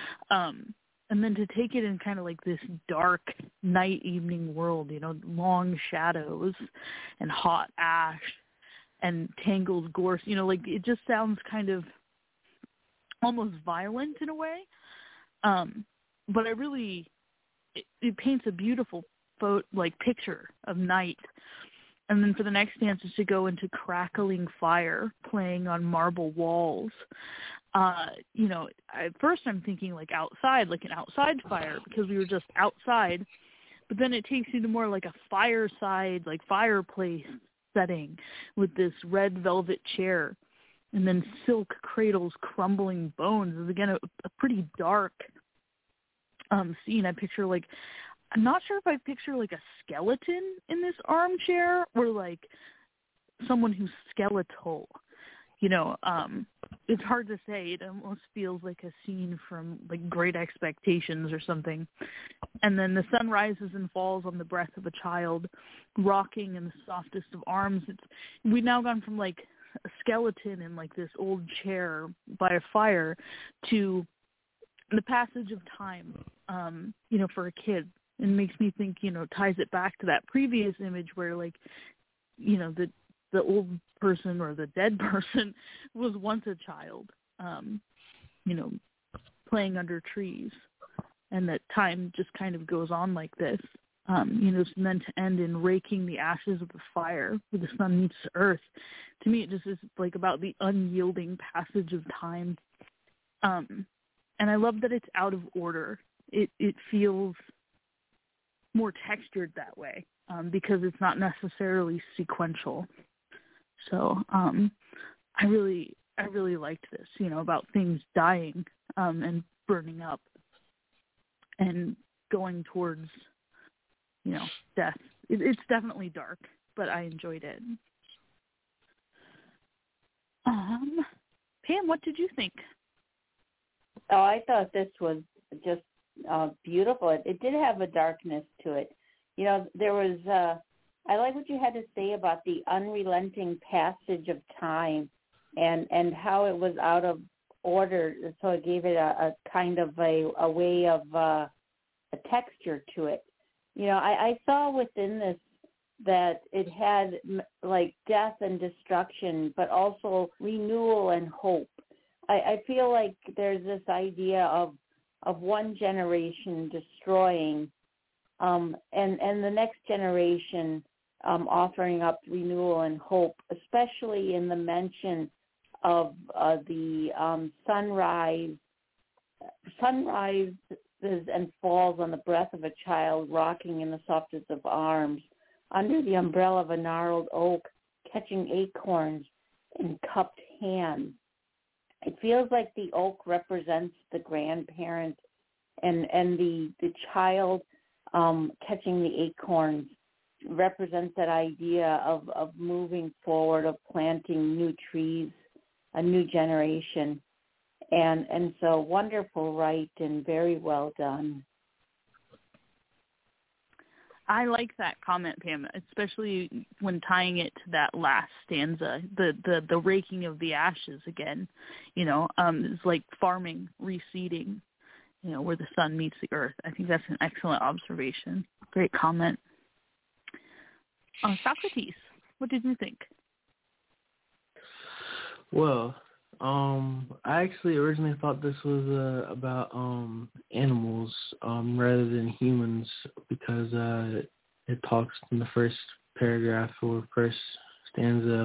C: And then to take it in kind of like this dark night evening world, you know, long shadows and hot ash and tangled gorse, you know, like it just sounds kind of almost violent in a way. But it paints a beautiful picture of night. And then for the next stanzas to go into crackling fire playing on marble walls. You know, at first I'm thinking like outside, like an outside fire, because we were just outside. But then it takes you to more like a fireside, like fireplace setting with this red velvet chair. And then silk cradles crumbling bones is, again, a pretty dark scene. I picture I'm not sure if I picture like a skeleton in this armchair or like someone who's skeletal. You know, it's hard to say. It almost feels like a scene from like Great Expectations or something. And then the sun rises and falls on the breath of a child, rocking in the softest of arms. We've now gone from like a skeleton in like this old chair by a fire to the passage of time, you know, for a kid. It makes me think, you know, ties it back to that previous image where, like, you know, the old person or the dead person was once a child, you know, playing under trees, and that time just kind of goes on like this, you know, and then to end in raking the ashes of the fire where the sun meets the earth. To me, it just is like about the unyielding passage of time. And I love that it's out of order. It feels more textured that way, because it's not necessarily sequential. So I really liked this, you know, about things dying and burning up and going towards, you know, death. It's definitely dark, but I enjoyed it. Pam, what did you think?
D: Oh, I thought this was just beautiful. It did have a darkness to it. You know, there was, I like what you had to say about the unrelenting passage of time and how it was out of order. So it gave it a kind of a way of a texture to it. You know, I saw within this that it had like death and destruction, but also renewal and hope. I feel like there's this idea of one generation destroying, and the next generation offering up renewal and hope, especially in the mention of the sunrises and falls on the breath of a child rocking in the softest of arms, under the umbrella of a gnarled oak, catching acorns in cupped hands. It feels like the oak represents the grandparent, and the child catching the acorns represents that idea of moving forward, of planting new trees, a new generation. And so wonderful, right, and very well done.
C: I like that comment, Pam, especially when tying it to that last stanza, the raking of the ashes again. It's like farming, reseeding, where the sun meets the earth. I think that's an excellent observation. Great comment. Socrates, what did you think?
A: Well, I actually originally thought this was about animals rather than humans because it talks in the first paragraph or first stanza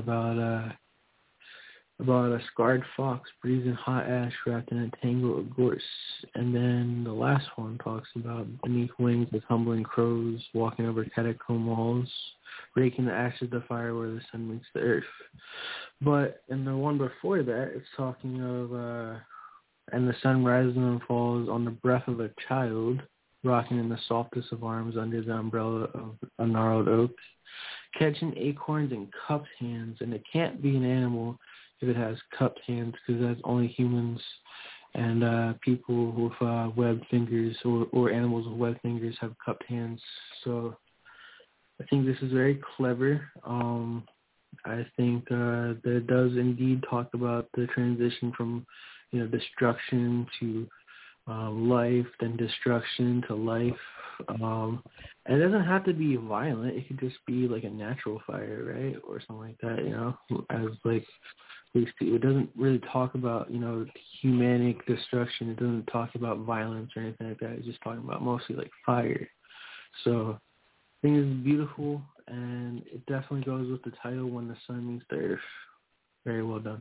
A: about a scarred fox breathing hot ash wrapped in a tangle of gorse, and then the last one talks about beneath wings of tumbling crows walking over catacomb walls, raking the ashes of the fire where the sun meets the earth. But in the one before that, it's talking of, and the sun rises and falls on the breath of a child, rocking in the softest of arms under the umbrella of a gnarled oak, catching acorns in cupped hands, and it can't be an animal if it has cupped hands, because that's only humans and people with webbed fingers or animals with webbed fingers have cupped hands. So I think this is very clever. I think that it does indeed talk about the transition from, destruction to life, then destruction to life. And it doesn't have to be violent. It could just be like a natural fire, right? Or something like that, as like, it doesn't really talk about, humanic destruction. It doesn't talk about violence or anything like that. It's just talking about mostly like fire. So I think it's beautiful, and it definitely goes with the title, When the Sun Meets the Earth. Very well done.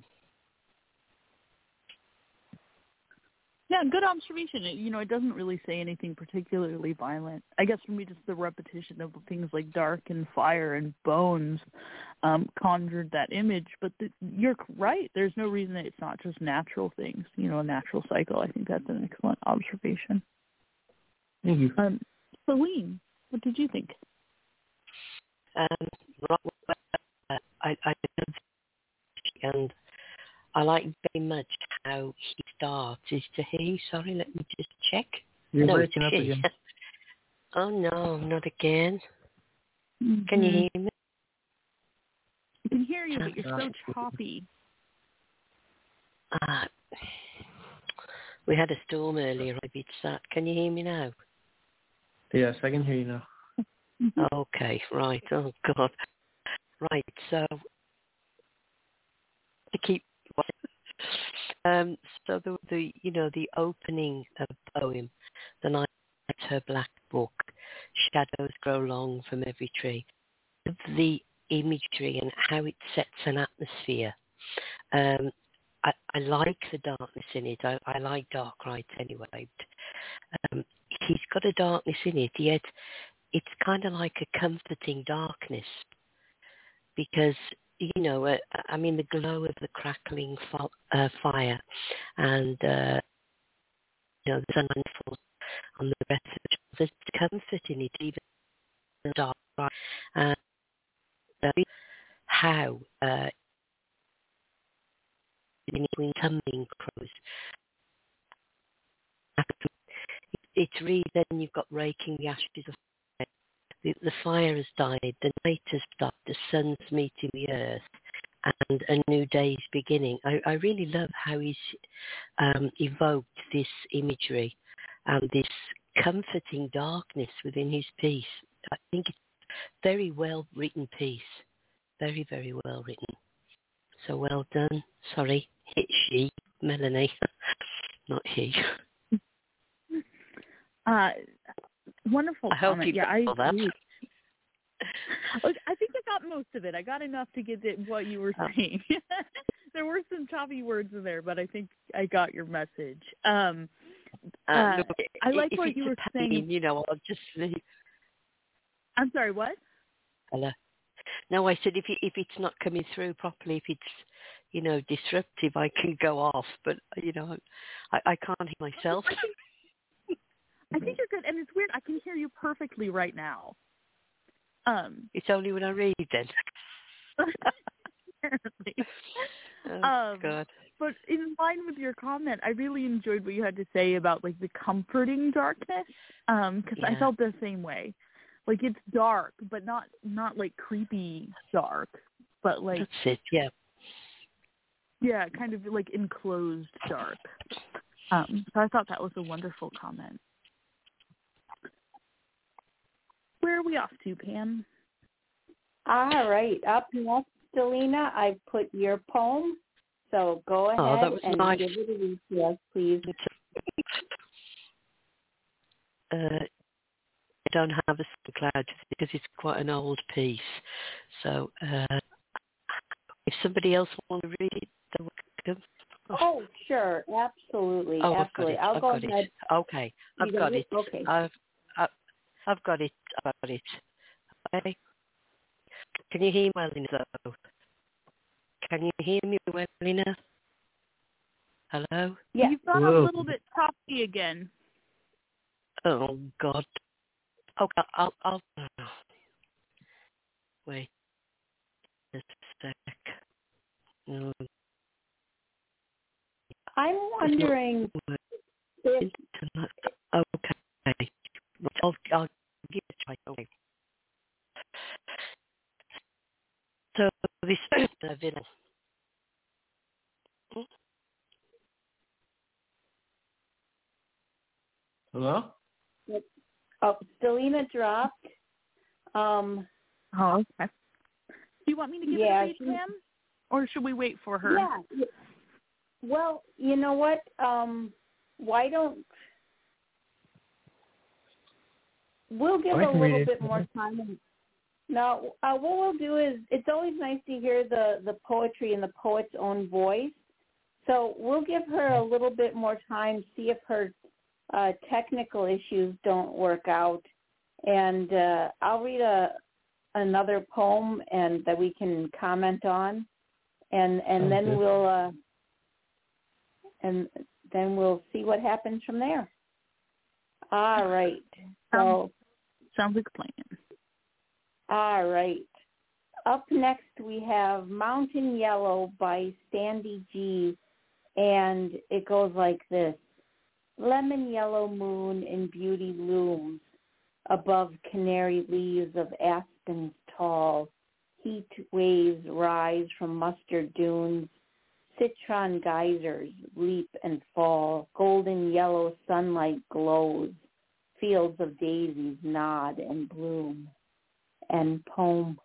C: Yeah, good observation. It doesn't really say anything particularly violent. I guess for me, just the repetition of things like dark and fire and bones conjured that image. But you're right. There's no reason that it's not just natural things, a natural cycle. I think that's an excellent observation.
A: Thank you.
C: Celine, what did you think?
E: I love and I like very much how he starts. Is to he? Sorry, let me just check.
A: You're
E: no,
A: breaking
E: it's
A: up
E: he.
A: again.
E: Oh no, not again.
C: Mm-hmm.
E: Can you hear me?
C: I can hear you, but you're so choppy.
E: We had a storm earlier. I beat that. Can you hear me now?
A: Yes, I can hear you now.
C: Mm-hmm.
E: Okay, right. Oh God. Right. So to keep. So the opening of the poem, The Night Her Black Book, Shadows Grow Long from Every Tree, the imagery and how it sets an atmosphere. I like the darkness in it. I like dark rights anyway. He's got a darkness in it, yet it's kind of like a comforting darkness because, the glow of the crackling fire and, the sun falls on the breath of the child. There's comfort in it, even in the dark. And how, between tumbling crows, it's really then you've got raking the ashes of fire. The fire has died, the night has stopped, the sun's meeting the earth, and a new day's beginning. I really love how he's evoked this imagery and this comforting darkness within his piece. I think it's a very well written piece. Very, very well written. So well done. Sorry, it's she, Melanie, not he.
C: Wonderful
E: I hope
C: comment.
E: you got all that.
C: I think I got most of it. I got enough to get what you were saying. There were some choppy words in there, but I think I got your message. Look, I like what you were saying.
E: I'll just leave.
C: I'm sorry, what?
E: Hello. No, I said if it's not coming through properly, if it's disruptive, I can go off. But I can't hear myself.
C: I think you're good, and it's weird. I can hear you perfectly right now.
E: It's only when I read then.
C: Apparently.
E: Oh, God.
C: But in line with your comment, I really enjoyed what you had to say about like the comforting darkness, because I felt the same way. Like it's dark, but not like creepy dark, but like
E: That's it, yeah.
C: Yeah, kind of like enclosed dark. So I thought that was a wonderful comment. Where are we off to, Pam?
D: All right. Up next, Delina, I put your poem. So go ahead and
E: nice.
D: give it a read to us, please.
E: I don't have a SoundCloud because it's quite an old piece. So if somebody else wants to read it, they're welcome.
D: Oh, sure. Absolutely.
E: Oh,
D: absolutely.
E: I've got it. Okay. I've got it.
D: Okay.
E: I've got it. Okay. Can you hear me, though? Can you hear me well enough? Hello?
D: Yeah.
C: You've gone a little bit choppy again.
E: Oh, God. Okay, I'll wait a sec. No,
D: I'm wondering if...
E: Okay. I'll give it a try. Okay. So this is the villain.
A: Hello?
D: Oh, Delina dropped.
C: Oh, okay. Do you want me to give it a read, Pam? Or should we wait for her?
D: Yeah. Well, you know what? Why don't... We'll give a little bit more time. Now, what we'll do is, it's always nice to hear the poetry in the poet's own voice. So we'll give her a little bit more time, see if her technical issues don't work out. And I'll read another poem and that we can comment on. And then we'll see what happens from there. All right. So
C: sounds like a plan.
D: All right. Up next we have Mountain Yellow by Sandy G, and it goes like this. Lemon yellow moon in beauty looms above canary leaves of aspens tall. Heat waves rise from mustard dunes. Citron geysers leap and fall. Golden yellow sunlight glows. Fields of daisies nod and bloom. And poem.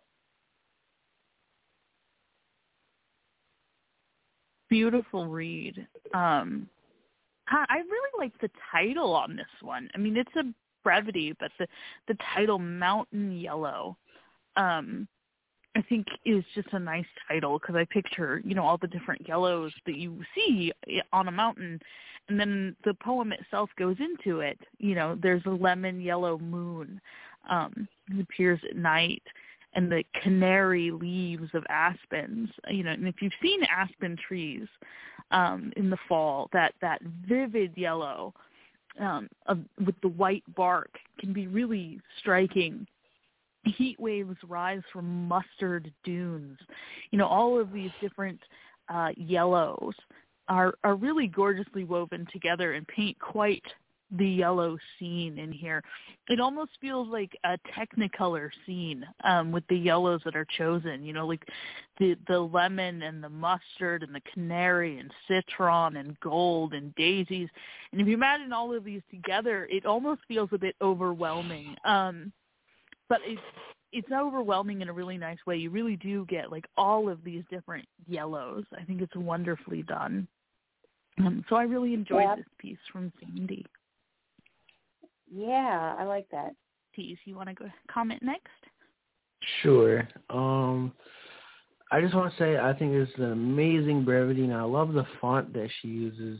C: Beautiful read. I really like the title on this one. I mean, it's a brevity, but the title Mountain Yellow, I think is just a nice title because I picture, all the different yellows that you see on a mountain. And then the poem itself goes into it. There's a lemon yellow moon. It appears at night, and the canary leaves of aspens. And if you've seen aspen trees in the fall, that vivid yellow with the white bark can be really striking. Heat waves rise from mustard dunes. All of these different yellows are really gorgeously woven together and paint quite the yellow scene in here. It almost feels like a Technicolor scene with the yellows that are chosen, like the lemon and the mustard and the canary and citron and gold and daisies. And if you imagine all of these together, it almost feels a bit overwhelming. But it's overwhelming in a really nice way. You really do get like all of these different yellows. I think it's wonderfully done. So I really enjoyed this piece from Sandy.
D: Yeah, I like that.
C: Tease, you want to go comment next?
A: Sure. I just want to say I think it's an amazing brevity, and I love the font that she uses,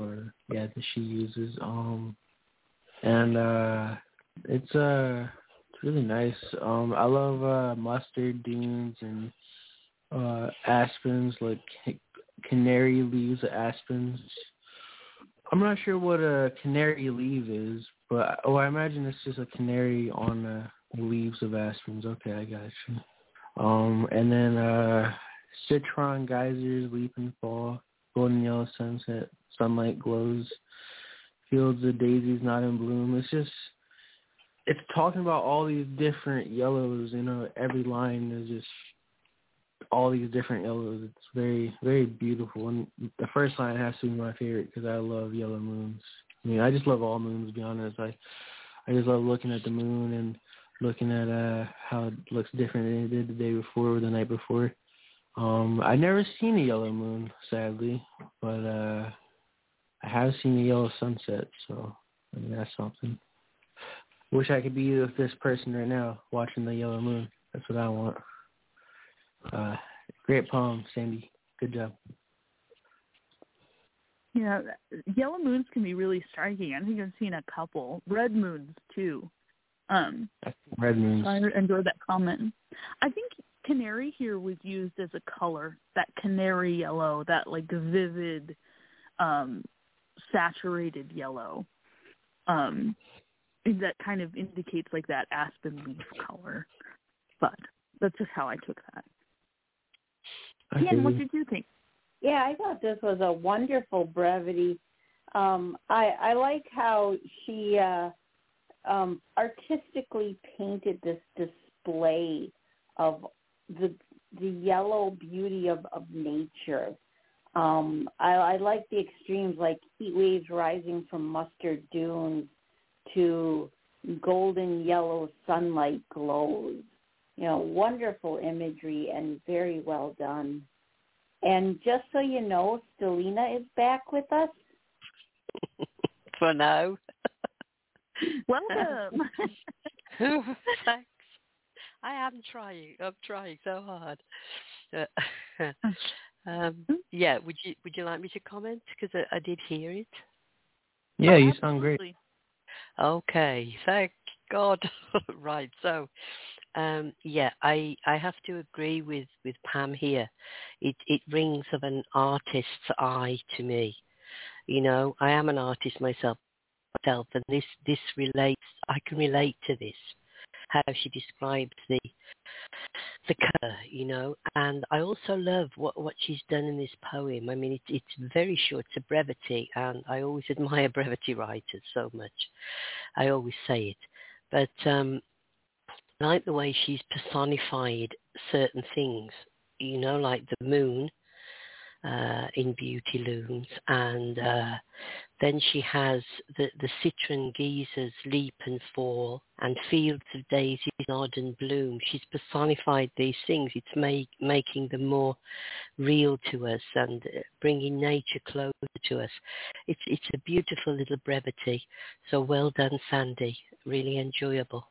A: and it's really nice. I love mustard dunes and aspens, like canary leaves of aspens. I'm not sure what a canary leaf is, but I imagine it's just a canary on the leaves of aspens. Okay, I got you. And then citron geysers leap and fall. Golden yellow sunset, sunlight glows. Fields of daisies not in bloom. It's just it's talking about all these different yellows. Every line is just all these different yellows. It's very, very beautiful. And the first line has to be my favorite because I love yellow moons. I mean, I just love all moons, to be honest. I just love looking at the moon and looking at how it looks different than it did the day before or the night before. I never seen a yellow moon, sadly, but I have seen a yellow sunset, so I mean, that's something. Wish I could be with this person right now watching the yellow moon. That's what I want. Great poem, Sandy. Good job.
C: Yeah, yellow moons can be really striking. I think I've seen a couple. Red moons, too.
A: Red moons.
C: So I enjoyed that comment. I think canary here was used as a color, that canary yellow, that like vivid, saturated yellow. That kind of indicates like that aspen leaf color. But that's just how I took that. Ian, what did you think?
D: Yeah, I thought this was a wonderful brevity. I like how she artistically painted this display of the yellow beauty of nature. I like the extremes, like heat waves rising from mustard dunes to golden yellow sunlight glows. Wonderful imagery and very well done. And just so you know, Stelina is back with us.
E: For now.
C: Welcome.
E: Thanks. I'm trying so hard. Yeah, would you like me to comment? Because I did hear it.
A: Yeah, you sound great.
E: Okay, thank God. Right, so yeah, I have to agree with Pam here. It rings of an artist's eye to me. I am an artist myself, and this relates. I can relate to this. How she describes the color, and I also love what she's done in this poem. I mean, it's very short, it's a brevity, and I always admire brevity writers so much. I always say it, but I like the way she's personified certain things, like the moon in Beauty Looms, and then she has the citron geysers leap and fall, and fields of daisies nod and bloom. She's personified these things. It's making them more real to us and bringing nature closer to us. It's a beautiful little brevity. So well done, Sandy. Really enjoyable.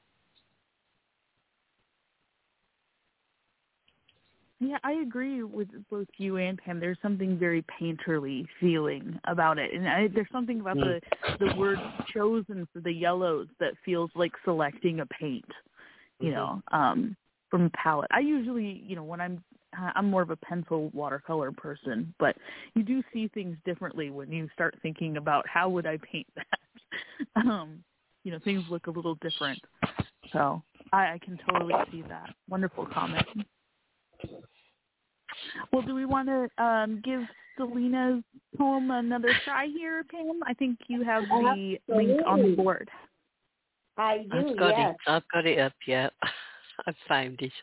C: Yeah, I agree with both you and Pam. There's something very painterly feeling about it. And there's something about the word chosen for the yellows that feels like selecting a paint, from a palette. I usually, when I'm more of a pencil watercolor person, but you do see things differently when you start thinking about how would I paint that. Things look a little different. So I can totally see that. Wonderful comment. Well, do we want to give Stelina's poem another try here, Pam? I think you have the link on the board.
D: I do, yes.
E: I've got it up, yeah. I've found it.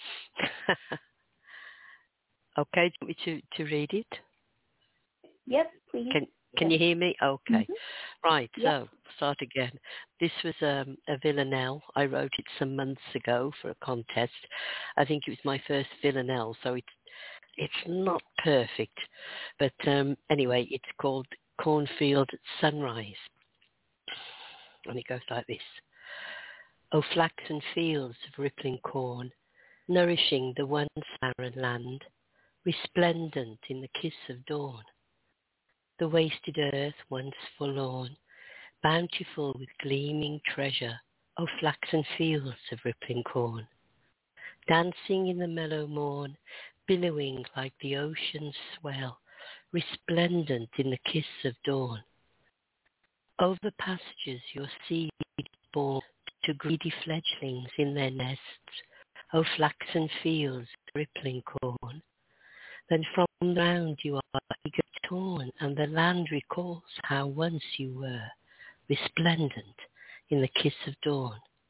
E: Okay, do you want me to read it?
D: Yes, please.
E: Can you hear me? Okay.
C: Mm-hmm.
E: Right,
C: Yep.
E: So start again. This was a villanelle. I wrote it some months ago for a contest. I think it was my first villanelle, so it's not perfect. But anyway, it's called Cornfield Sunrise. And it goes like this. Oh, flaxen fields of rippling corn, nourishing the once barren land, resplendent in the kiss of dawn. The wasted earth once forlorn, bountiful with gleaming treasure, oh, flaxen fields of rippling corn. Dancing in the mellow morn, billowing like the ocean's swell, resplendent in the kiss of dawn. Over pastures your seed born to greedy fledglings in their nests, oh, flaxen fields, rippling corn. Then from round you are eager torn, and the land recalls how once you were, resplendent in the kiss of dawn.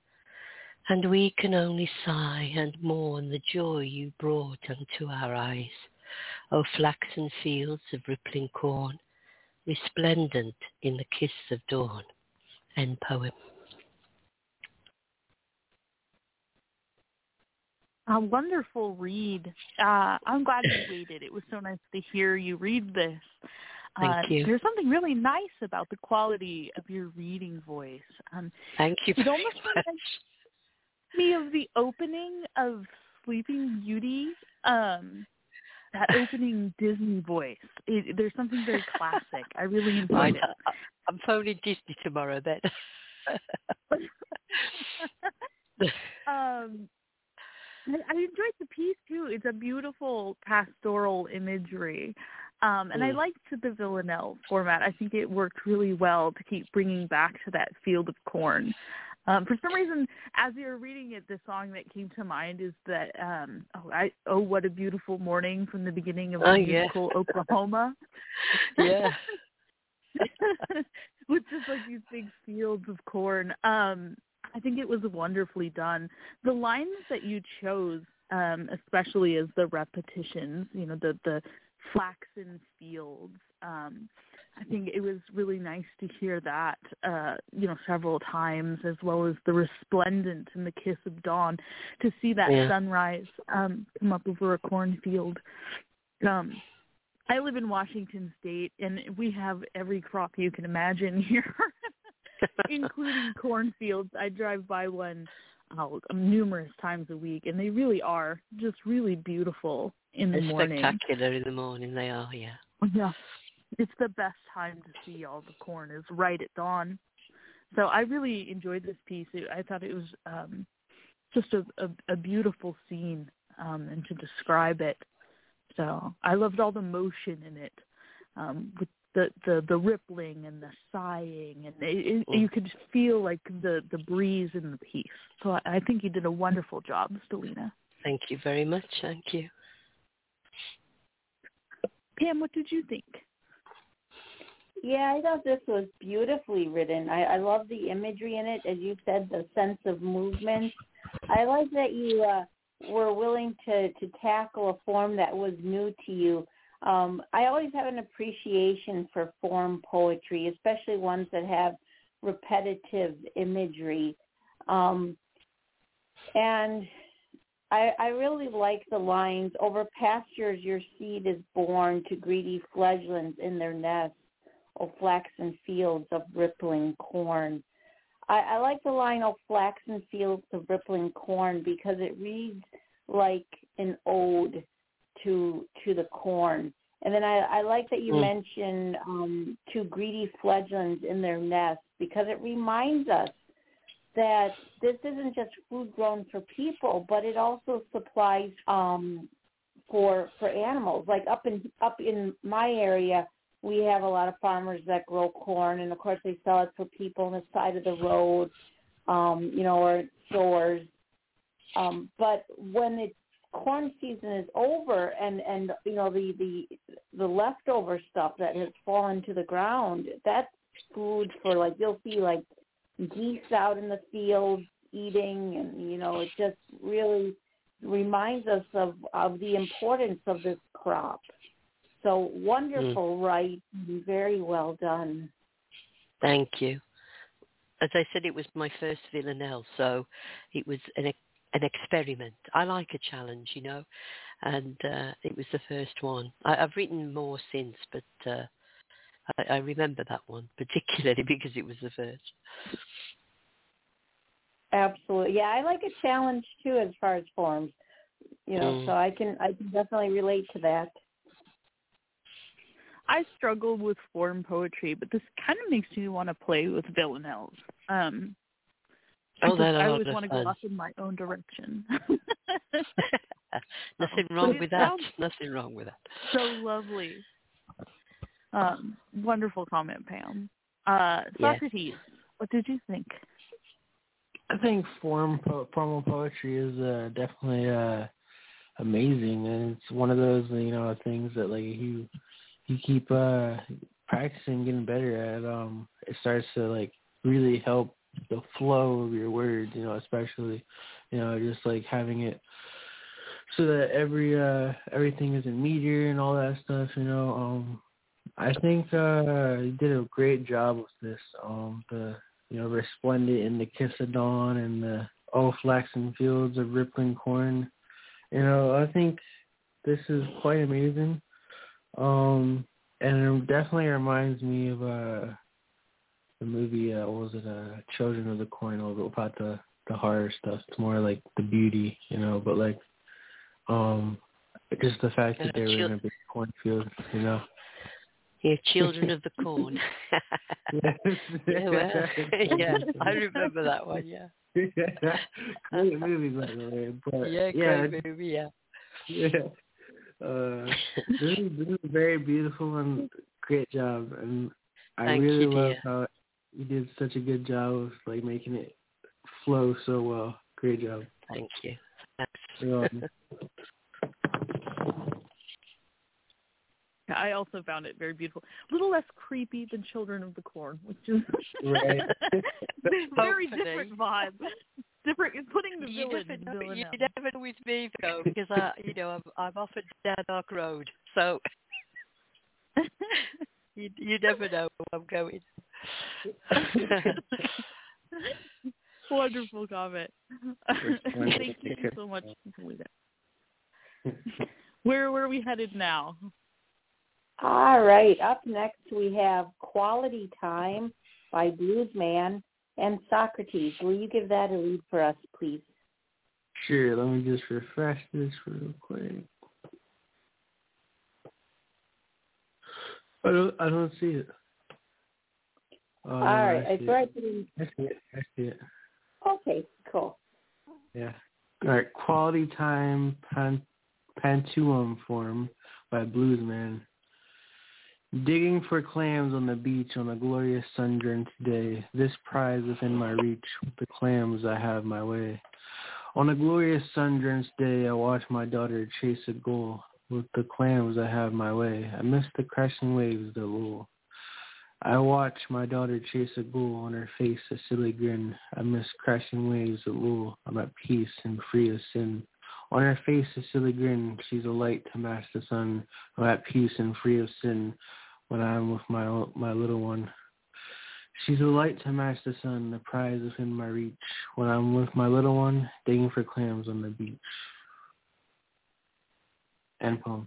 E: And we can only sigh and mourn the joy you brought unto our eyes, O flaxen fields of rippling corn, resplendent in the kiss of dawn. End poem.
C: A wonderful read. I'm glad you waited. It was so nice to hear you read this.
E: Thank you.
C: There's something really nice about the quality of your reading voice.
E: Thank you
C: It
E: very
C: almost
E: much.
C: reminds me of the opening of Sleeping Beauty, that opening Disney voice. There's something very classic. I really enjoyed it.
E: I'm phoning Disney tomorrow then.
C: I enjoyed the piece too. It's a beautiful pastoral imagery. And I liked the Villanelle format. I think it worked really well to keep bringing back to that field of corn. For some reason, as you were reading it, the song that came to mind is that, Oh, What a Beautiful Morning from the beginning of the musical Oklahoma.
E: Yeah.
C: With just like these big fields of corn. I think it was wonderfully done. The lines that you chose, especially as the repetitions, the flaxen fields, I think it was really nice to hear that, several times, as well as the resplendent in the kiss of dawn, to see that sunrise come up over a cornfield. I live in Washington State, and we have every crop you can imagine here, including cornfields. I drive by one numerous times a week, and they really are just really beautiful in the morning.
E: They're spectacular in the morning, they are, yeah.
C: Yeah. It's the best time to see all the corn is right at dawn. So I really enjoyed this piece. I thought it was just a beautiful scene, and to describe it. So I loved all the motion in it, with the rippling and the sighing, and you could feel like the breeze in the piece. So I think you did a wonderful job, Stelina.
E: Thank you very much. Thank you.
C: Pam, what did you think?
D: Yeah, I thought this was beautifully written. I love the imagery in it. As you said, the sense of movement. I like that you were willing to tackle a form that was new to you. I always have an appreciation for form poetry, especially ones that have repetitive imagery. And I really like the lines, over pastures your seed is born to greedy fledglings in their nests, O flaxen fields of rippling corn. I like the line, O flaxen fields of rippling corn, because it reads like an ode to the corn. And then I like that you mentioned to greedy fledglings in their nests, because it reminds us that this isn't just food grown for people, but it also supplies for animals. Like up in my area, we have a lot of farmers that grow corn, and of course they sell it for people on the side of the road, or at stores. But when it's corn season is over, and the leftover stuff that has fallen to the ground, that's food for, like, you'll see like geese out in the fields eating, and it just really reminds us of the importance of this crop. So wonderful, right? Very well done.
E: Thank you. As I said, it was my first Villanelle, so it was an experiment. I like a challenge, and it was the first one. I've written more since, but I remember that one particularly because it was the first.
D: Absolutely. Yeah, I like a challenge too as far as forms, so I can definitely relate to that.
C: I struggled with form poetry, but this kind of makes me want to play with villanelles. I always want to go off in my own direction.
E: Nothing wrong with that. Nothing wrong with that.
C: So lovely. Wonderful comment, Pam. Socrates, what did you think?
A: I think formal poetry is definitely amazing, and it's one of those things that like you keep practicing, getting better at. It starts to like really help the flow of your words, especially, just like having it so that everything is in meter and all that stuff, I think you did a great job with this. The Resplendent and the Kiss of Dawn and the flaxen fields of rippling corn. I think this is quite amazing. And it definitely reminds me of the movie, Children of the Corn, about the horror stuff. It's more like the beauty, but like just the fact that they were in a big cornfield,
E: Yeah, Children of the Corn.
A: Yes.
E: Yeah, I remember that one, yeah.
A: Great movie, by the way. But,
E: great movie, yeah.
A: Yeah. This is very beautiful and great job. And I really love how you did such a good job of like making it flow so well. Great job.
E: Thank you.
C: I also found it very beautiful. A little less creepy than Children of the Corn, which is
A: right.
C: very different vibe. Different, putting the village in the villain.
E: You never know with me though, because I'm often down Dark Road, so you never know where I'm going.
C: Wonderful comment. Thank you so much. Where are we headed now?
D: All right. Up next, we have Quality Time by Bluesman and Socrates. Will you give that a read for us, please?
A: Sure. Let me just refresh this real quick. I don't see it.
D: All right.
A: I see it.
D: Okay, cool.
A: Yeah. All right. Quality Time Pantuum Form by Bluesman. Digging for clams on the beach on a glorious sun-drenched day, this prize within my reach, with the clams I have my way. On a glorious sun-drenched day, I watch my daughter chase a goal, with the clams I have my way. I miss the crashing waves that lull. I watch my daughter chase a goal, on her face a silly grin. I miss crashing waves that lull. I'm at peace and free of sin. On her face a silly grin, she's a light to match the sun. I'm at peace and free of sin when I'm with my little one. She's a light to match the sun, the prize within my reach. When I'm with my little one, digging for clams on the beach. End poem.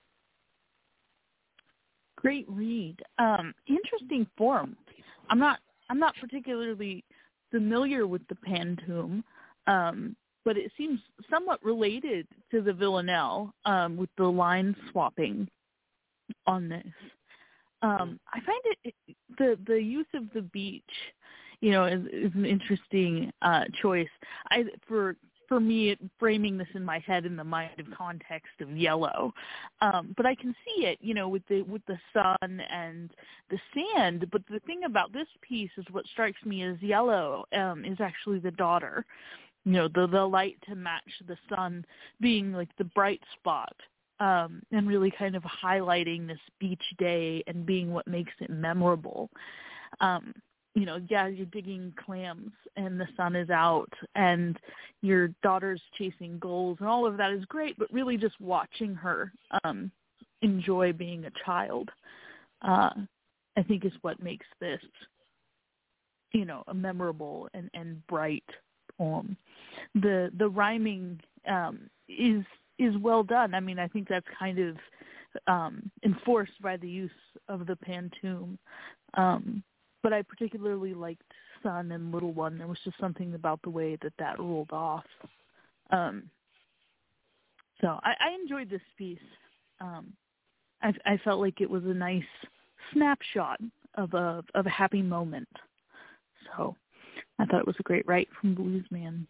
C: Great read. Interesting form. I'm not particularly familiar with the Pantoum, but it seems somewhat related to the Villanelle with the line swapping on this. I find the use of the beach, is an interesting choice. For me, framing this in my head in the mind of context of yellow, but I can see it, with the sun and the sand. But the thing about this piece is what strikes me as yellow is actually the daughter. The light to match the sun being like the bright spot, and really kind of highlighting this beach day and being what makes it memorable. You're digging clams and the sun is out and your daughter's chasing goals and all of that is great, but really just watching her enjoy being a child, I think is what makes this, a memorable and bright poem. The rhyming is well done. I mean, I think that's kind of enforced by the use of the Pantoum. But I particularly liked Sun and Little One. There was just something about the way that rolled off. So I enjoyed this piece. I felt like it was a nice snapshot of a happy moment. So I thought it was a great write from Bluesman.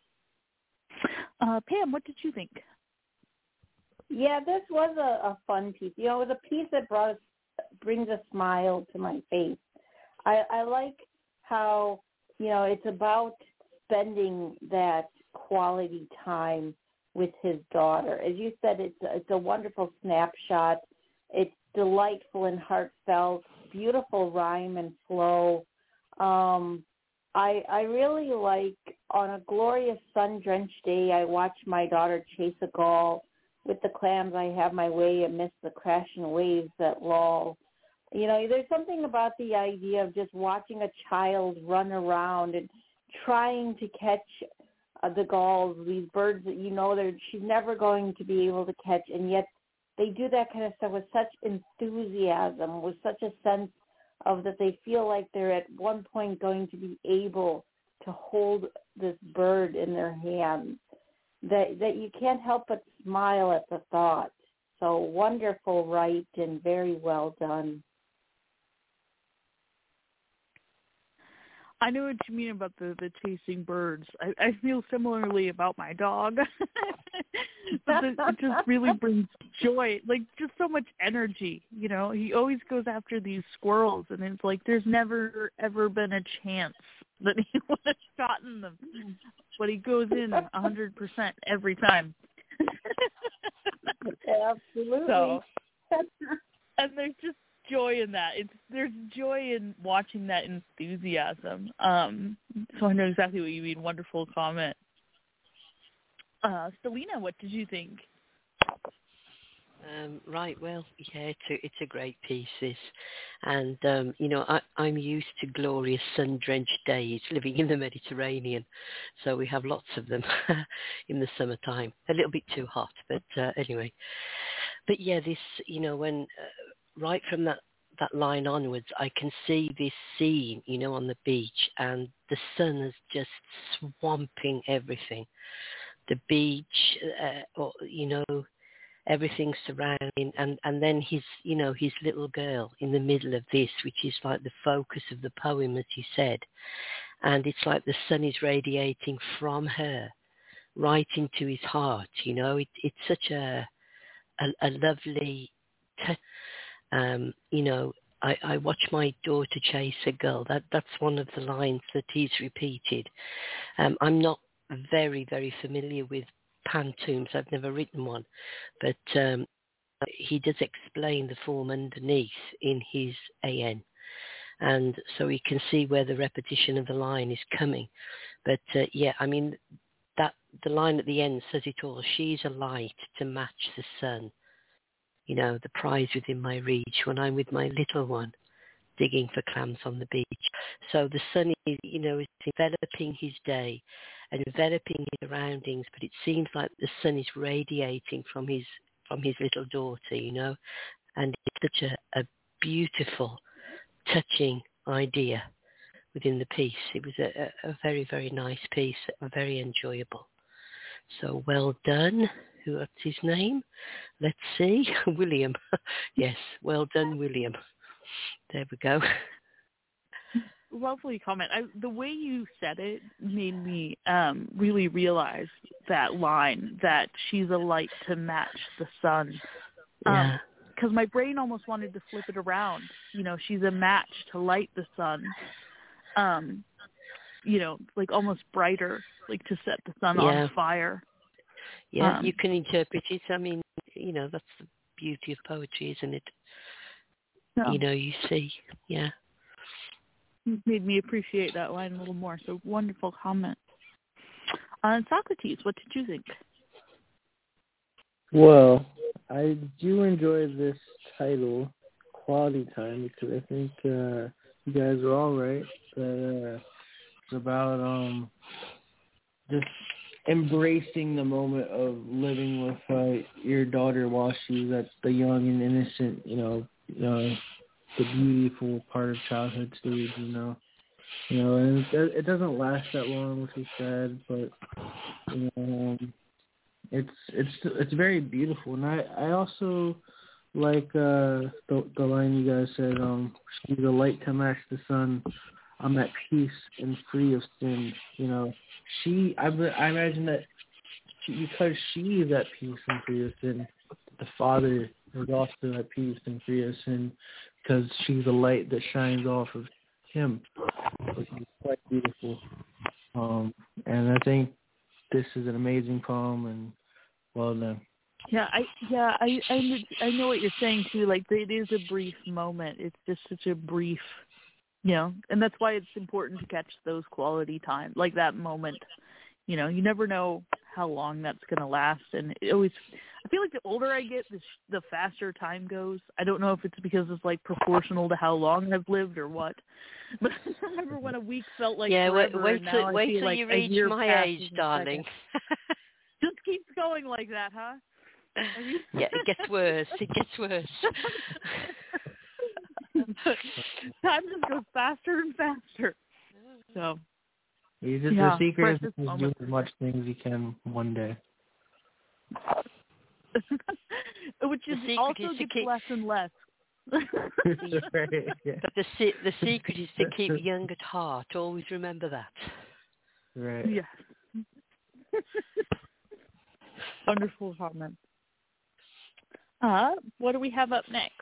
C: Pam, what did you think?
D: Yeah, this was a fun piece. It was a piece that brings a smile to my face. I like how, it's about spending that quality time with his daughter. As you said, it's a wonderful snapshot. It's delightful and heartfelt, beautiful rhyme and flow. I I really like, on a glorious sun-drenched day, I watch my daughter chase a gull. With the clams, I have my way amidst the crashing waves that lull. You know, there's something about the idea of just watching a child run around and trying to catch the gulls, these birds that she's never going to be able to catch, and yet they do that kind of stuff with such enthusiasm, with such a sense of that they feel like they're at one point going to be able to hold this bird in their hands, that you can't help but smile at the thought. So wonderful, right, and very well done.
C: I know what you mean about the chasing birds. I feel similarly about my dog. But it just really brings joy, like just so much energy. You know, he always goes after these squirrels, and it's like there's never, ever been a chance that he would have gotten them. But he goes in 100% every time.
D: Absolutely.
C: So, and there's just joy in that. There's joy in watching that enthusiasm. So I know exactly what you mean. Wonderful comment. Stelina, what did you think?
E: Right, well, yeah, it's a great piece, this. And, I'm used to glorious sun-drenched days living in the Mediterranean, so we have lots of them in the summertime. A little bit too hot, but anyway. But, yeah, this, when right from that line onwards, I can see this scene, on the beach, and the sun is just swamping everything. The beach, everything surrounding, and then his little girl in the middle of this, which is like the focus of the poem, as you said. And it's like the sun is radiating from her right into his heart, It's such a lovely I watch my daughter chase a gull. That's one of the lines that he's repeated. I'm not very, very familiar with pantoums. I've never written one, but he does explain the form underneath in his AN, and so you can see where the repetition of the line is coming. But that the line at the end says it all. She's a light to match the sun. The prize within my reach when I'm with my little one digging for clams on the beach. So the sun is, is enveloping his day and enveloping his surroundings, but it seems like the sun is radiating from his little daughter, and it's such a beautiful, touching idea within the piece. It was a very, very nice piece, very enjoyable. So well done. What's his name? Let's see. William. Yes, well done, William. There we go.
C: Lovely comment. The way you said it made me really realize that line, that she's a light to match the sun.
E: Yeah.
C: Because my brain almost wanted to flip it around. She's a match to light the sun. Like almost brighter, like to set the sun on fire.
E: Yeah, you can interpret it. I mean, that's the beauty of poetry, isn't it?
C: Yeah.
E: You see, yeah.
C: It made me appreciate that line a little more. So wonderful comment. Socrates, what did you think?
A: Well, I do enjoy this title, Quality Time, because I think you guys are all right. That it's about just embracing the moment of living with your daughter while she's at the young and innocent, the beautiful part of childhood stage, and it doesn't last that long, which is sad, but it's very beautiful, and I also like the line you guys said, she's a light to match the sun. I'm at peace and free of sin. I imagine that because she is at peace and free of sin, the Father is also at peace and free of sin because she's a light that shines off of him, which is quite beautiful. And I think this is an amazing poem, and well done.
C: I know what you're saying too. Like it is a brief moment. It's just such a brief You know, and that's why it's important to catch those quality times, like that moment. You know, you never know how long that's going to last. And it always, I feel like the older I get, the faster time goes. I don't know if it's because it's like proportional to how long I've lived or what. But I remember when a week felt like forever.
E: wait till
C: like
E: you reach my age, darling.
C: Just keeps going like that, huh?
E: Yeah, it gets worse. It gets worse.
C: Time just goes faster and faster. So.
A: The secret is do as much things as you can one day.
C: Which is also gets less and less.
E: But the secret is to keep young at heart. Always remember that.
A: Right.
C: Yes. Wonderful comment. What do we have up next?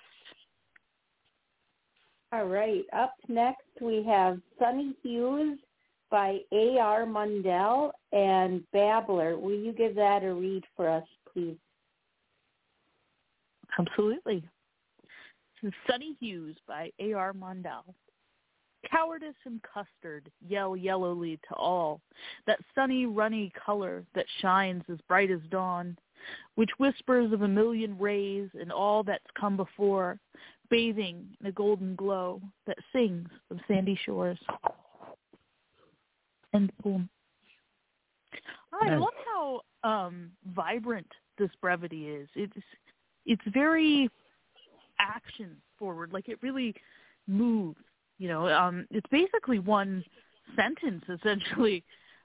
D: All right. Up next we have Sunny Hues by A.R. Mundell and Babbler. Will you give that a read for us, please?
C: Absolutely. Sunny Hues by A.R. Mundell. Cowardice and custard yell yellowly to all, that sunny, runny color that shines as bright as dawn, which whispers of a million rays and all that's come before, bathing in a golden glow that sings of sandy shores. End poem. I love how vibrant this brevity is. It's very action forward. Like it really moves. You know, it's basically one sentence essentially.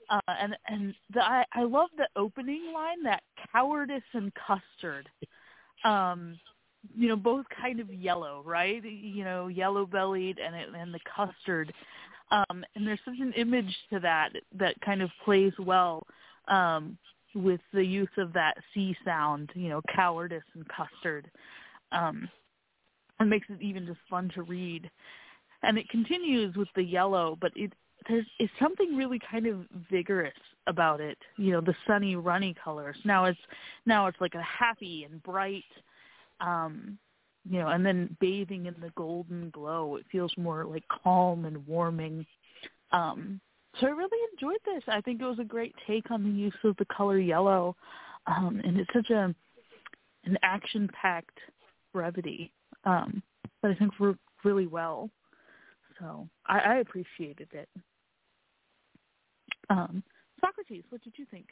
C: I love the opening line, that cowardice and custard. You know, both kind of yellow, right? You know, yellow bellied and the custard. And there's such an image to that kind of plays well with the use of that C sound, you know, cowardice and custard. It makes it even just fun to read. And it continues with the yellow, but there's something really kind of vigorous about it. You know, the sunny, runny colors. Now it's like a happy and bright, you know, and then bathing in the golden glow. It feels more like calm and warming. So I really enjoyed this. I think it was a great take on the use of the color yellow, and it's such an action-packed brevity that I think worked really well. So I appreciated it. Socrates, what did you think?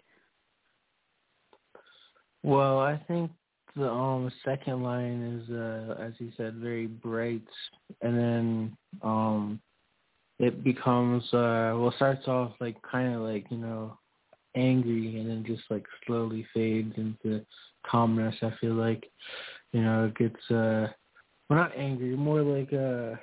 A: Well, I think the second line is, as you said, very bright, and then it becomes starts off like kind of like, you know, angry, and then just like slowly fades into calmness. I feel like, you know, it gets well, not angry, more like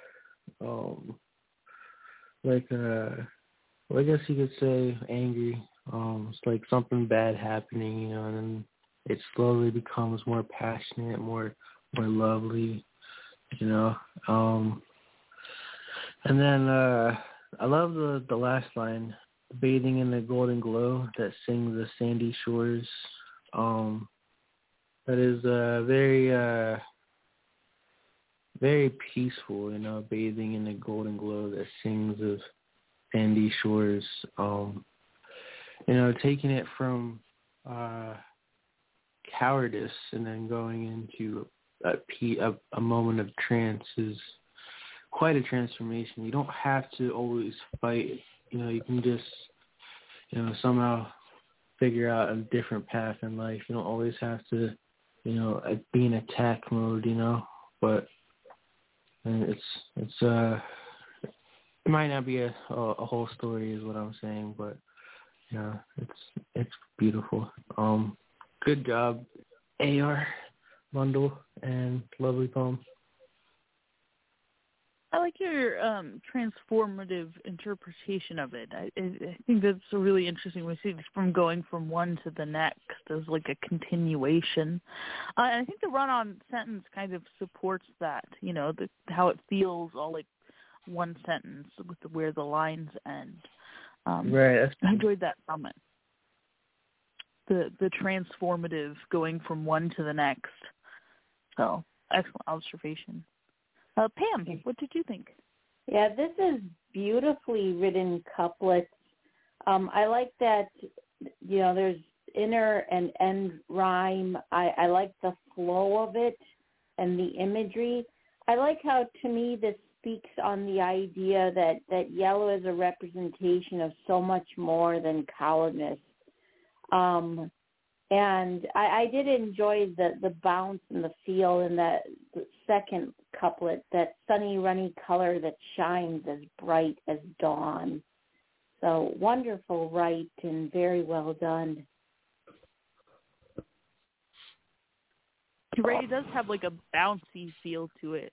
A: well, I guess you could say angry. It's like something bad happening, you know, and then it slowly becomes more passionate, more lovely, you know. And then I love the last line, bathing in the golden glow that sings the sandy shores. That is very peaceful, you know, bathing in the golden glow that sings of sandy shores. You know, taking it from cowardice and then going into a moment of trance is quite a transformation. You don't have to always fight. You know, you can just, you know, somehow figure out a different path in life. You don't always have to, you know, be in attack mode, you know, but it might not be a whole story is what I'm saying, but yeah, it's beautiful. Good job, A.R. Mundell, and lovely poem.
C: I like your transformative interpretation of it. I think that's a really interesting. We see from going from one to the next as like a continuation. And I think the run-on sentence kind of supports that, you know, how it feels all like one sentence with where the lines end.
A: Right.
C: I enjoyed that comment. The transformative going from one to the next. So, excellent observation. Pam, what did you think?
D: Yeah, this is beautifully written couplets. I like that, there's inner and end rhyme. I like the flow of it and the imagery. I like how, to me, this speaks on the idea that yellow is a representation of so much more than cowardice. And I did enjoy the bounce and the feel in the second couplet, that sunny, runny color that shines as bright as dawn. So wonderful, right, and very well done.
C: Ray does have like a bouncy feel to it.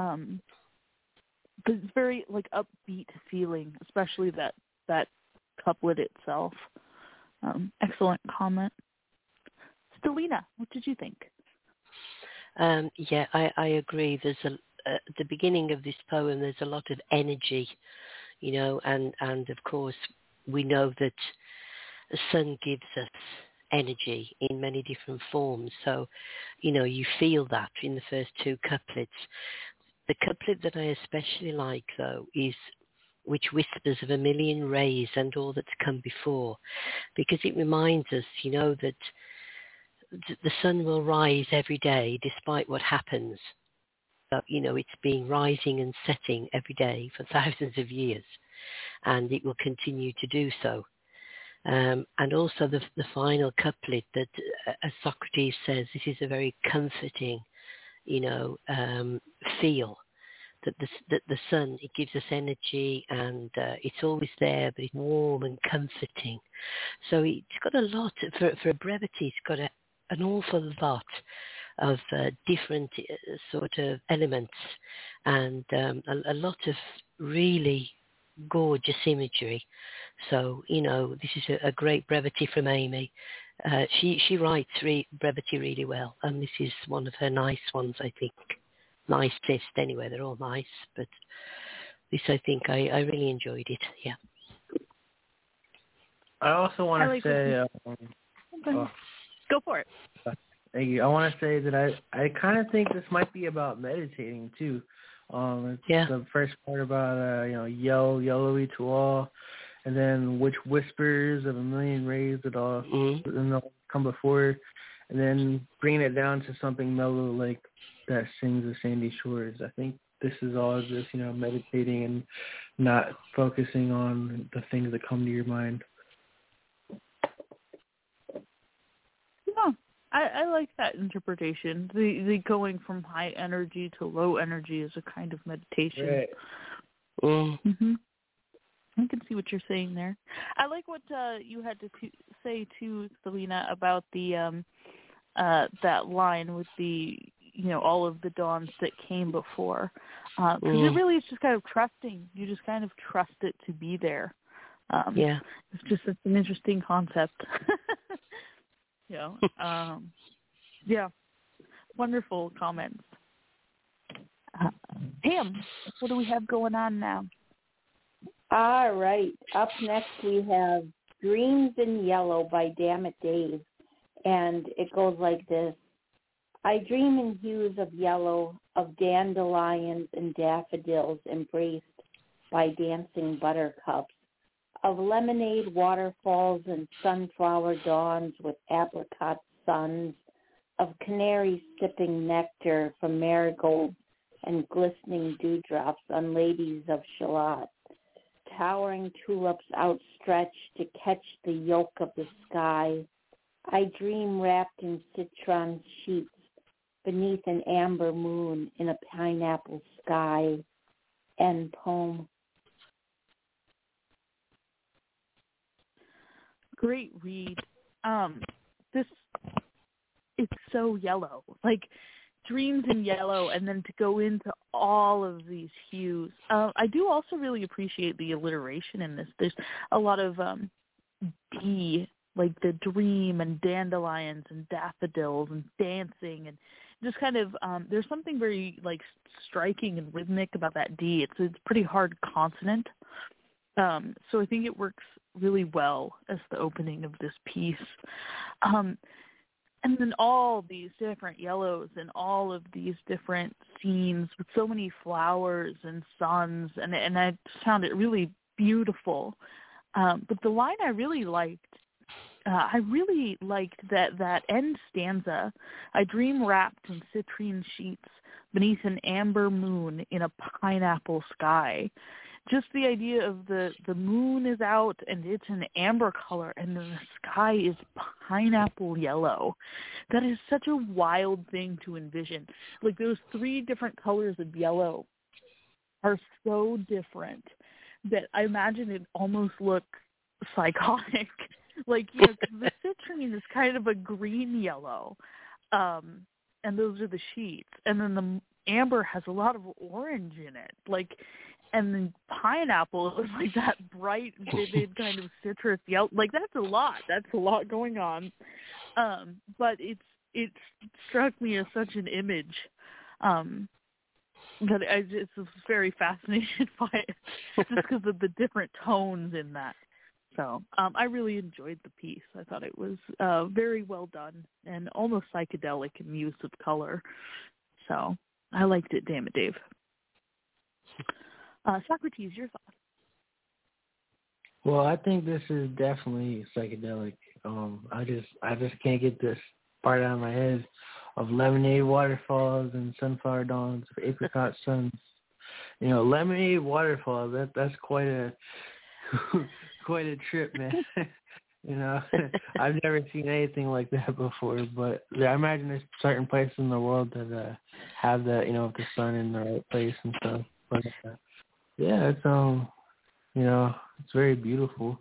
C: But it's very like upbeat feeling, especially that couplet itself. Excellent comment. Stelina, what did you think?
E: Yeah, I agree. There's at the beginning of this poem, there's a lot of energy, and of course we know that the sun gives us energy in many different forms. So, you feel that in the first two couplets. The couplet that I especially like, though, is which whispers of a million rays and all that's come before, because it reminds us, that the sun will rise every day despite what happens. But, it's been rising and setting every day for thousands of years, and it will continue to do so. And also the final couplet that, as Socrates says, this is a very comforting, feel. That the sun, it gives us energy, and it's always there, but it's warm and comforting. So it's got a lot, for a brevity, it's got an awful lot of different sort of elements, and a lot of really gorgeous imagery. So, this is a great brevity from Amy. She writes brevity really well, and this is one of her nice ones, I think. Nicest anyway, they're all nice, but this, I think, I really enjoyed it, yeah.
A: I also want to say...
C: Go for it.
A: Thank you. I want to say that I kind of think this might be about meditating, too. It's the first part about, yellowy to all, and then which whispers of a million rays that all come before, and then bringing it down to something mellow like that sings the sandy shores. I think this is all just, meditating and not focusing on the things that come to your mind.
C: Yeah, I like that interpretation. The going from high energy to low energy is a kind of meditation.
A: Right.
C: Mm-hmm. I can see what you're saying there. I like what you had to say too, Stelina, about the that line with the all of the dawns that came before, because it really is just kind of trusting. You just kind of trust it to be there. It's just an interesting concept. Wonderful comments. Pam, what do we have going on now?
D: All right. Up next we have Dreams in Yellow by Dammit Dave. And it goes like this. I dream in hues of yellow, of dandelions and daffodils embraced by dancing buttercups, of lemonade waterfalls and sunflower dawns with apricot suns, of canaries sipping nectar from marigolds and glistening dewdrops on ladies of Shalott, towering tulips outstretched to catch the yolk of the sky. I dream wrapped in citron sheets beneath an amber moon in a pineapple sky. End poem.
C: Great read. This is so yellow. Like dreams in yellow, and then to go into all of these hues. I do also really appreciate the alliteration in this. There's a lot of like the dream and dandelions and daffodils and dancing, and just kind of there's something very like striking and rhythmic about that D. It's a pretty hard consonant. So I think it works really well as the opening of this piece. And then all these different yellows and all of these different scenes with so many flowers and suns, and I just found it really beautiful. But the line I really liked that end stanza. I dream wrapped in citrine sheets beneath an amber moon in a pineapple sky. Just the idea of the moon is out and it's an amber color and the sky is pineapple yellow. That is such a wild thing to envision. Like those 3 different colors of yellow are so different that I imagine it almost looks psychotic. Like, you know, 'cause the citrine is kind of a green yellow, and those are the sheets. And then the amber has a lot of orange in it. Like, and then pineapple is like that bright, vivid kind of citrus yellow. Like, that's a lot. That's a lot going on. But it struck me as such an image that I just was very fascinated by it, just because of the different tones in that. So I really enjoyed the piece. I thought it was very well done and almost psychedelic in use of color. So I liked it, damn it, Dave. Socrates, your thoughts?
A: Well, I think this is definitely psychedelic. I just can't get this part out of my head of lemonade waterfalls and sunflower dawns, apricot suns. You know, lemonade waterfalls. That's quite a quite a trip, man. You know, I've never seen anything like that before. But I imagine there's certain places in the world that have that, you know, the sun in the right place and stuff. But yeah, it's you know, it's very beautiful.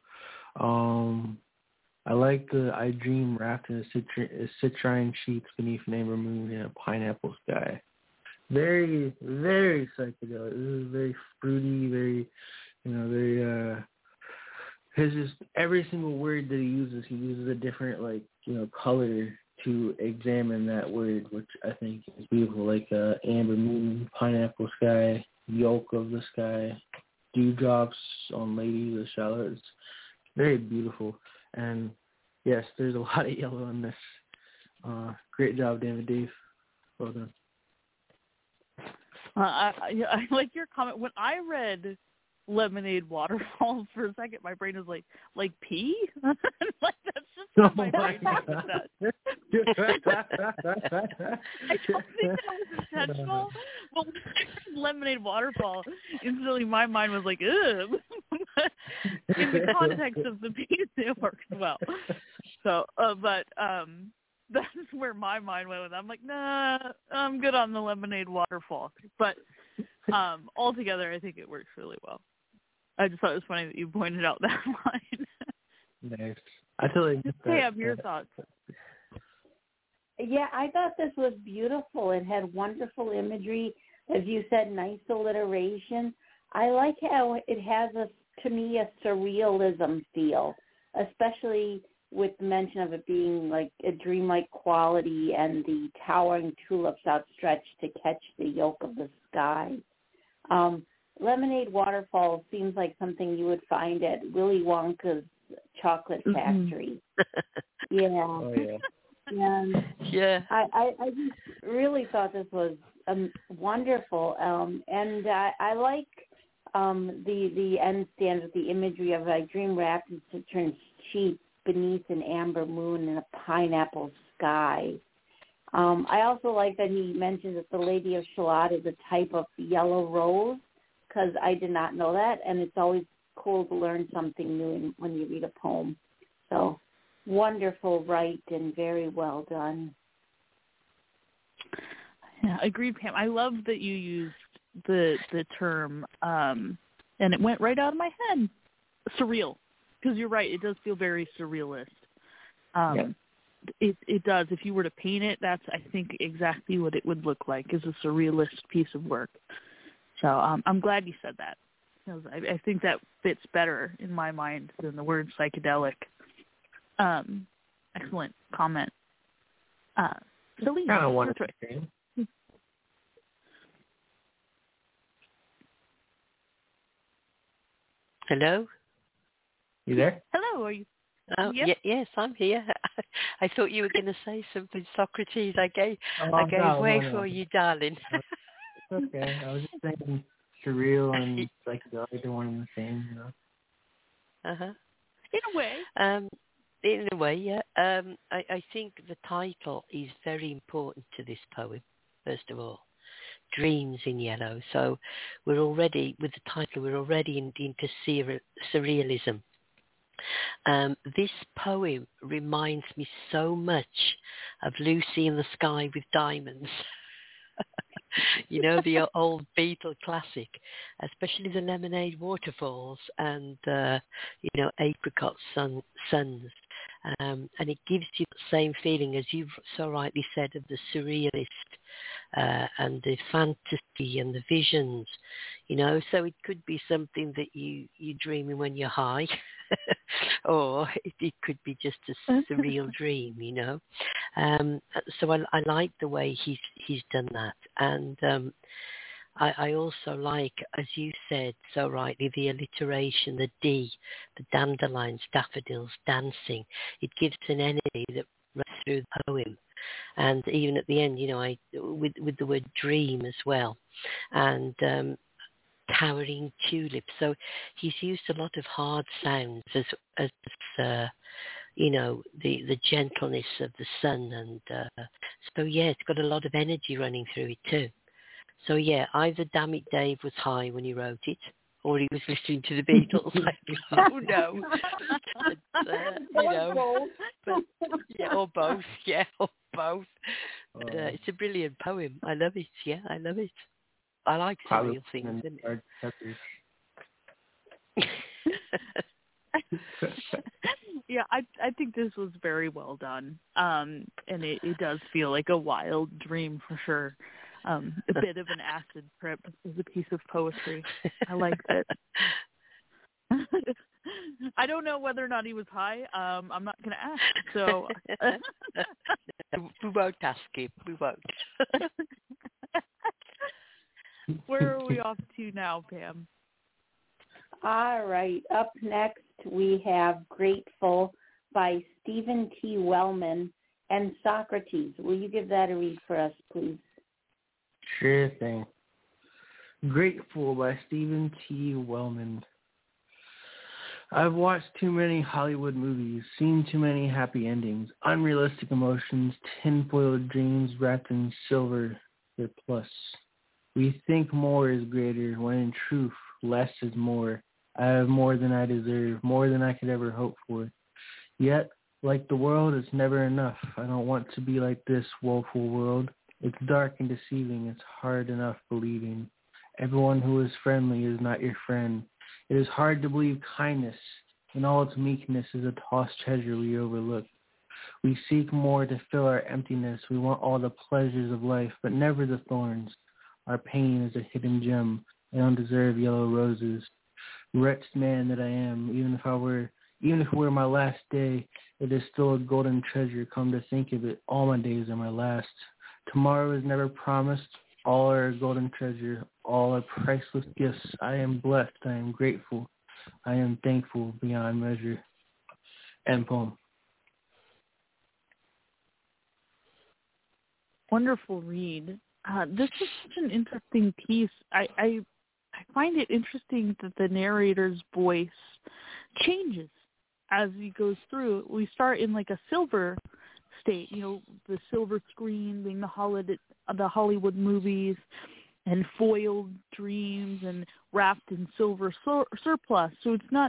A: I like I dream wrapped in a citrine sheets beneath an amber moon in a pineapple sky. Very, very psychedelic. This is very fruity, very, you know, very. His just every single word that he uses a different, like, you know, color to examine that word, which I think is beautiful. Like amber moon, pineapple sky, yolk of the sky, dewdrops on lady the shallows. Very beautiful. And yes, there's a lot of yellow in this. Great job, David Dave. Well done.
C: I like your comment. When I read Lemonade Waterfalls for a second, my brain was like pee? Like, that's just what my brain said. I don't think that was intentional. But when I read Lemonade Waterfall, instantly my mind was like, ugh. But in the context of the piece, it works well. So, but that's where my mind went with. I'm like, nah, I'm good on the Lemonade Waterfall. But altogether, I think it works really well. I just thought it was funny that you pointed out that line.
A: Nice. I totally get that.
C: Sam, your thoughts?
D: Yeah, I thought this was beautiful. It had wonderful imagery. As you said, nice alliteration. I like how it has, to me, a surrealism feel, especially with the mention of it being like a dreamlike quality and the towering tulips outstretched to catch the yolk of the sky. Lemonade Waterfall seems like something you would find at Willy Wonka's chocolate factory. Yeah.
A: Oh, yeah.
D: And
E: yeah.
D: I just really thought this was wonderful. And I like the end stand with the imagery of a dream wrapped in citrine sheets beneath an amber moon in a pineapple sky. I also like that he mentions that the Lady of Shalott is a type of yellow rose, because I did not know that, and it's always cool to learn something new when you read a poem. So wonderful, right, and very well done.
C: Yeah, agreed, Pam. I love that you used the term, and it went right out of my head, surreal, because you're right, it does feel very surrealist.
A: Yeah.
C: It does. If you were to paint it, that's, I think, exactly what it would look like, is a surrealist piece of work. So I'm glad you said that, because I think that fits better in my mind than the word psychedelic. Excellent comment. Celine,
A: Kind of
C: your
A: want
C: choice.
A: to.
E: Hello?
A: You there?
C: Hello, are you?
E: Oh,
C: Yep.
E: yes, I'm here. I thought you were going to say something, Socrates. I gave way
A: No.
E: for you, darling.
A: It's okay. I was just thinking surreal and psychedelic are one and the same, you know.
E: Uh-huh.
C: In a way.
E: In a way, yeah. I think the title is very important to this poem, first of all. Dreams in Yellow. So we're already, with the title, we're already into surrealism. This poem reminds me so much of Lucy in the Sky with Diamonds. You know, the old Beatle classic, especially the Lemonade Waterfalls and, Apricot Suns. And it gives you the same feeling, as you've so rightly said, of the surrealist and the fantasy and the visions, you know. So it could be something that you're dreaming when you're high, or it could be just a surreal dream, you know. So I like the way he's done that. And I also like, as you said so rightly, the alliteration, the D, the dandelions, daffodils, dancing. It gives an energy that runs through the poem. And even at the end, you know, with the word dream as well. And towering tulips. So he's used a lot of hard sounds as you know, the gentleness of the sun. And so, yeah, it's got a lot of energy running through it too. So, yeah, either Damn It Dave was high when he wrote it, or he was listening to the Beatles. Oh, no. Or both. Yeah, or both. But, it's a brilliant poem. I love it. Yeah, I love it. I like surreal things.
C: Yeah, I think this was very well done. And it does feel like a wild dream for sure. A bit of an acid trip is a piece of poetry. I like it. I don't know whether or not he was high. I'm not going to ask. So
E: we won't ask him. We won't.
C: Where are we off to now, Pam?
D: All right. Up next, we have Grateful by Stephen T. Wellman and Socrates. Will you give that a read for us, please?
A: Sure thing. Grateful by Stephen T. Wellman. I've watched too many Hollywood movies, seen too many happy endings, unrealistic emotions, tin-foiled dreams wrapped in silver, their plus. We think more is greater, when in truth, less is more. I have more than I deserve, more than I could ever hope for. Yet, like the world, it's never enough. I don't want to be like this woeful world. It's dark and deceiving. It's hard enough believing. Everyone who is friendly is not your friend. It is hard to believe kindness in all its meekness is a tossed treasure we overlook. We seek more to fill our emptiness. We want all the pleasures of life, but never the thorns. Our pain is a hidden gem, and undeserved yellow roses. Wretched man that I am, even if it were my last day, it is still a golden treasure. Come to think of it, all my days are my last. Tomorrow is never promised. All are a golden treasure. All are priceless gifts. I am blessed. I am grateful. I am thankful beyond measure. End poem.
C: Wonderful read. This is such an interesting piece. I find it interesting that the narrator's voice changes as he goes through. We start in like a silver state, you know, the silver screen being the Hollywood movies and foiled dreams and wrapped in silver surplus. So it's not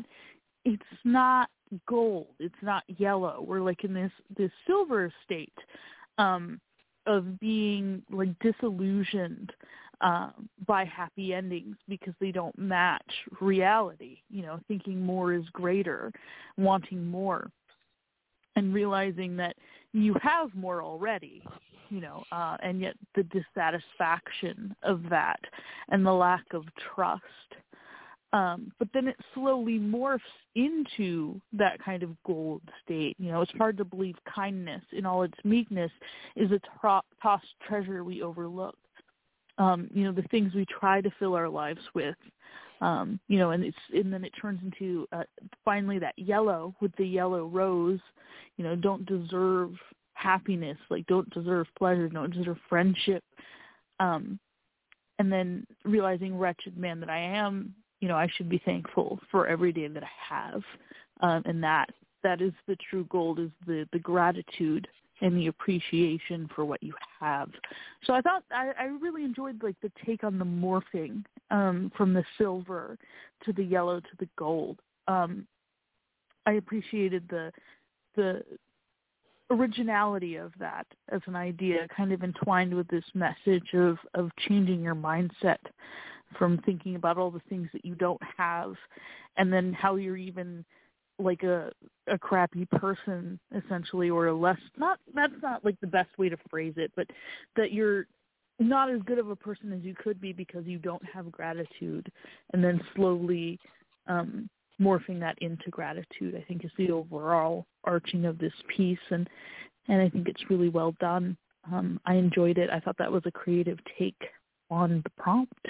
C: gold. It's not yellow. We're like in this silver state of being like disillusioned by happy endings because they don't match reality, you know, thinking more is greater, wanting more, and realizing that you have more already, you know, and yet the dissatisfaction of that and the lack of trust. But then it slowly morphs into that kind of gold state. You know, it's hard to believe kindness in all its meekness is a tossed treasure we overlook. You know, the things we try to fill our lives with And then it turns into finally that yellow with the yellow rose, don't deserve happiness, like don't deserve pleasure, don't deserve friendship. And then realizing, wretched man that I am, I should be thankful for every day that I have. And that is the true gold, is the gratitude and the appreciation for what you have. So I thought I really enjoyed like the take on the morphing from the silver to the yellow to the gold. I appreciated the originality of that as an idea, kind of entwined with this message of changing your mindset from thinking about all the things that you don't have, and then how you're even like a crappy person, essentially, or that's not like the best way to phrase it, but that you're not as good of a person as you could be because you don't have gratitude, and then slowly morphing that into gratitude, I think, is the overall arching of this piece, and I think it's really well done. I enjoyed it. I thought that was a creative take on the prompt.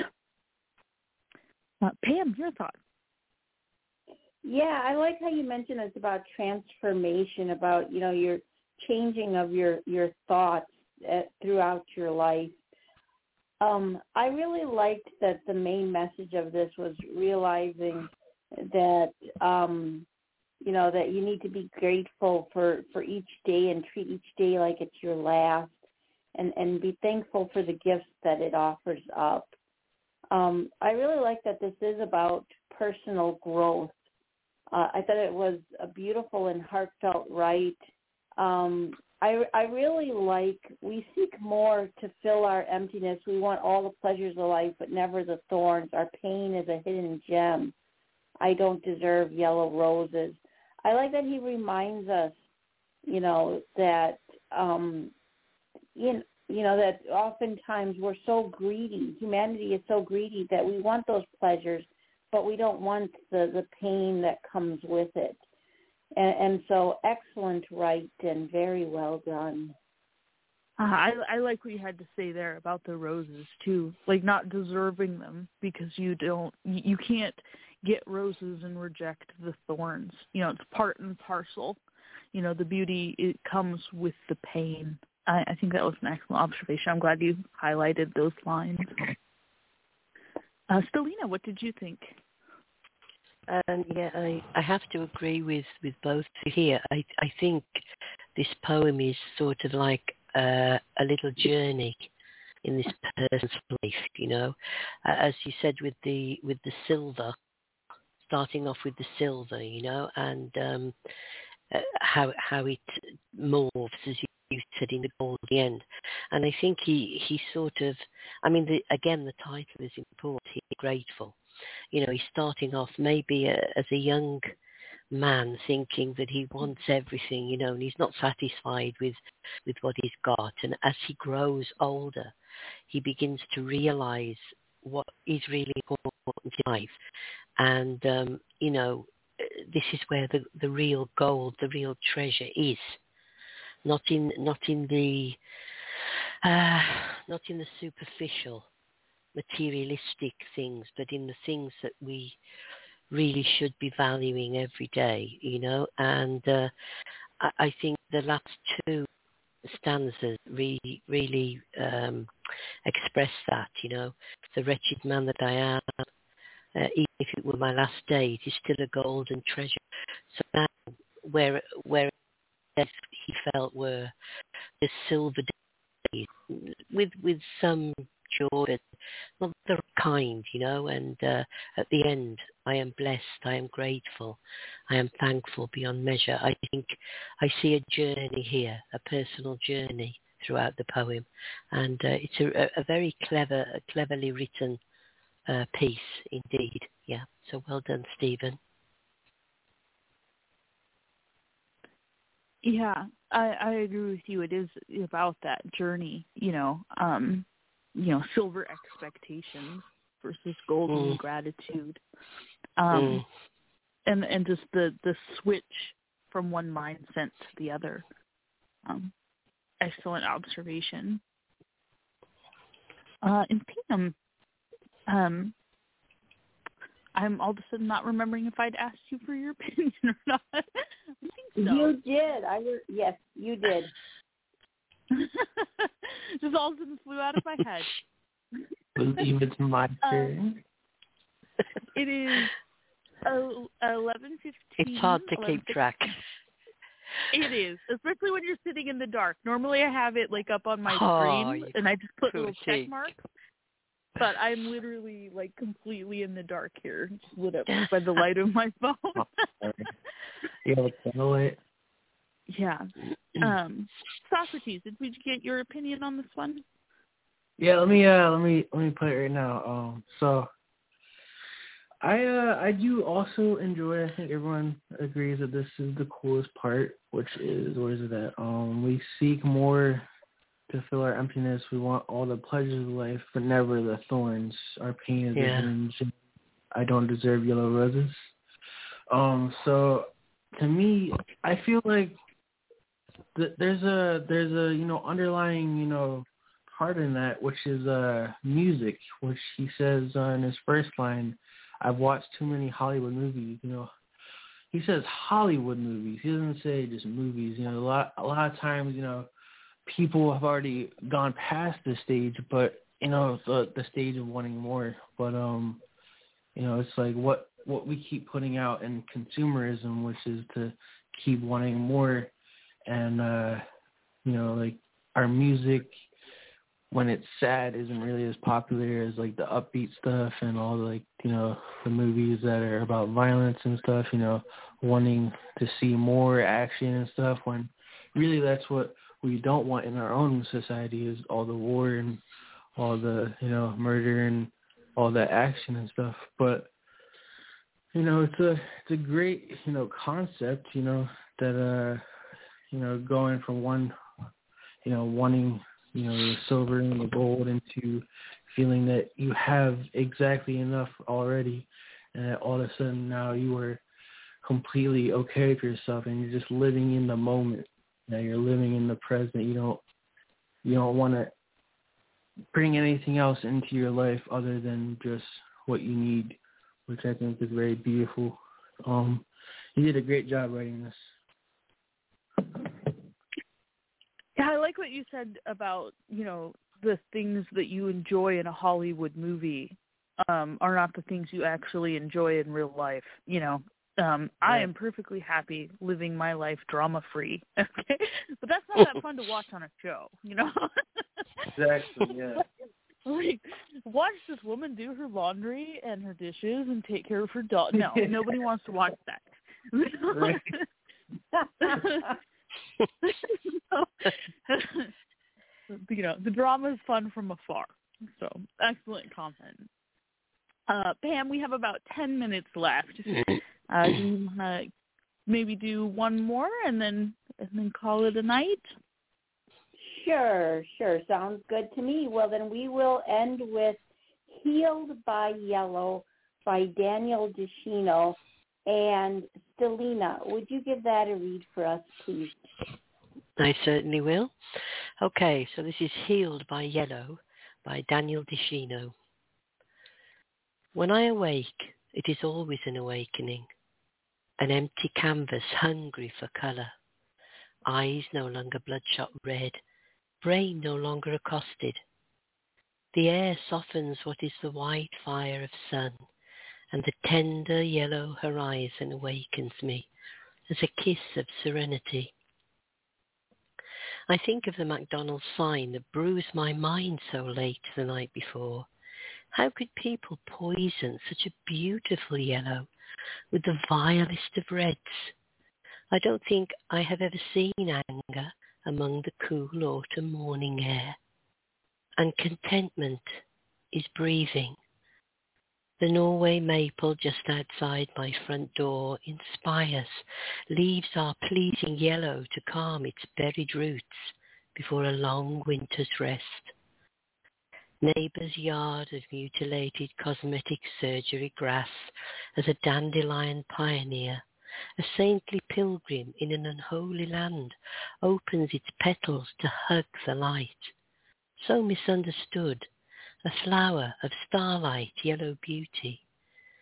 C: Pam, your thoughts?
D: Yeah, I like how you mentioned it's about transformation, about, your changing of your thoughts throughout your life. I really liked that the main message of this was realizing that, that you need to be grateful for each day and treat each day like it's your last, and be thankful for the gifts that it offers up. I really like that this is about personal growth. I thought it was a beautiful and heartfelt write. I really like, we seek more to fill our emptiness. We want all the pleasures of life, but never the thorns. Our pain is a hidden gem. I don't deserve yellow roses. I like that he reminds us, that, that oftentimes we're so greedy. Humanity is so greedy that we want those pleasures, but we don't want the pain that comes with it. And so excellent write and very well done.
C: I like what you had to say there about the roses too, like not deserving them because you can't get roses and reject the thorns. It's part and parcel. The beauty, it comes with the pain. I think that was an excellent observation. I'm glad you highlighted those lines. Stelina, what did you think?
E: I have to agree with both here. I think this poem is sort of like a little journey in this person's life, as you said, with the silver, starting off with the silver, and how it morphs, as you said, in the gold at the end. And I think he sort of, the title is important. He's grateful. He's starting off maybe as a young man thinking that he wants everything, and he's not satisfied with what he's got. And as he grows older, he begins to realize what is really important in life. And, this is where the real gold, the real treasure is. Not in the superficial, materialistic things, but in the things that we really should be valuing every day, And I think the last two stanzas really express that, The wretched man that I am, even if it were my last day, it is still a golden treasure. So now, where he felt were the silver days with some joy, but not the kind, and at the end, I am blessed, I am grateful, I am thankful beyond measure. I think I see a journey here, a personal journey throughout the poem, and it's a very cleverly written piece indeed. Yeah, so well done, Stephen.
C: Yeah, I agree with you. It is about that journey, silver expectations versus golden gratitude. And just the switch from one mindset to the other. Excellent observation. And Pam, I'm all of a sudden not remembering if I'd asked you for your opinion or not. I think so.
D: You did. Yes, you did.
C: Just all of a sudden flew out of my head.
A: Believe it's my turn.
C: It is 11:15.
E: It's hard to keep track.
C: It is, especially when you're sitting in the dark. Normally I have it like up on my screen and I just put little check marks. But I'm literally like completely in the dark here, just lit up by the light of my phone.
A: You have a candlelight?
C: Yeah. Socrates, did we get your opinion on this one?
A: Yeah, let me put it right now. So I do also enjoy. I think everyone agrees that this is the coolest part, which is where is it at? We seek more to fill our emptiness. We want all the pleasures of life, but never the thorns. Our pain is a hinge. I don't deserve yellow roses. So to me, I feel like there's a underlying part in that, which is music, which he says in his first line, I've watched too many Hollywood movies. He says Hollywood movies. He doesn't say just movies. A lot of times, people have already gone past this stage, but the stage of wanting more. But it's like what we keep putting out in consumerism, which is to keep wanting more, and like our music, when it's sad, isn't really as popular as like the upbeat stuff and all the the movies that are about violence and stuff. Wanting to see more action and stuff, when really that's what we don't want in our own society, is all the war and all the murder and all that action and stuff. But it's a great concept, that going from one wanting the silver and the gold into feeling that you have exactly enough already, and that all of a sudden now you are completely okay with yourself and you're just living in the moment. You're living in the present. You don't want to bring anything else into your life other than just what you need, which I think is very beautiful. You did a great job writing this.
C: Yeah, I like what you said about, the things that you enjoy in a Hollywood movie are not the things you actually enjoy in real life. I am perfectly happy living my life drama-free, okay? But that's not that fun to watch on a show,
A: Exactly, yeah.
C: Like, watch this woman do her laundry and her dishes and take care of her dog. No, nobody wants to watch that.
A: Right.
C: The drama is fun from afar. So, excellent comment. Pam, we have about 10 minutes left. Do you want to maybe do one more and then call it a night?
D: Sure. Sounds good to me. Well, then we will end with Healed by Yellow by Daniel DiCino. And Stelina, would you give that a read for us, please?
E: I certainly will. Okay, so this is Healed by Yellow by Daniel DiCino. When I awake, it is always an awakening, an empty canvas hungry for colour, eyes no longer bloodshot red, brain no longer accosted. The air softens what is the white fire of sun, and the tender yellow horizon awakens me as a kiss of serenity. I think of the McDonald's sign that bruised my mind so late the night before. How could people poison such a beautiful yellow with the vilest of reds? I don't think I have ever seen anger among the cool autumn morning air. And contentment is breathing. The Norway maple just outside my front door inspires, leaves are pleasing yellow to calm its buried roots before a long winter's rest. Neighbour's yard of mutilated cosmetic surgery grass as a dandelion pioneer, a saintly pilgrim in an unholy land, opens its petals to hug the light. So misunderstood, a flower of starlight yellow beauty.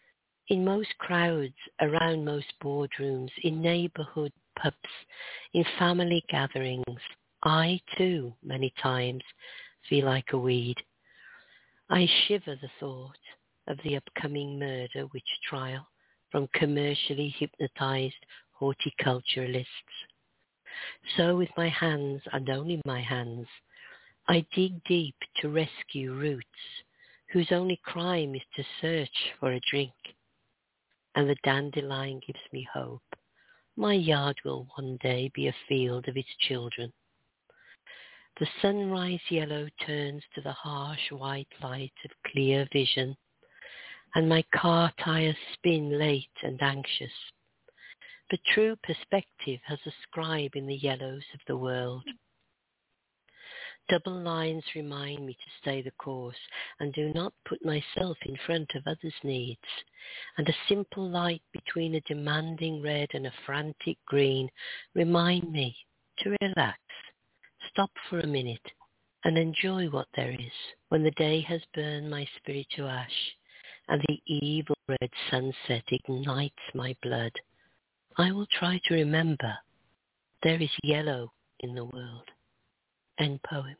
E: In most crowds, around most boardrooms, in neighbourhood pubs, in family gatherings, I too, many times, feel like a weed. I shiver the thought of the upcoming murder witch trial from commercially hypnotized horticulturalists. So with my hands, and only my hands, I dig deep to rescue roots whose only crime is to search for a drink. And the dandelion gives me hope. My yard will one day be a field of its children. The sunrise yellow turns to the harsh white light of clear vision, and my car tires spin late and anxious. But true perspective has a scribe in the yellows of the world. Double lines remind me to stay the course and do not put myself in front of others' needs. And a simple light between a demanding red and a frantic green remind me to relax, stop for a minute, and enjoy what there is. When the day has burned my spirit to ash and the evil red sunset ignites my blood, I will try to remember there is yellow in the world. End poem.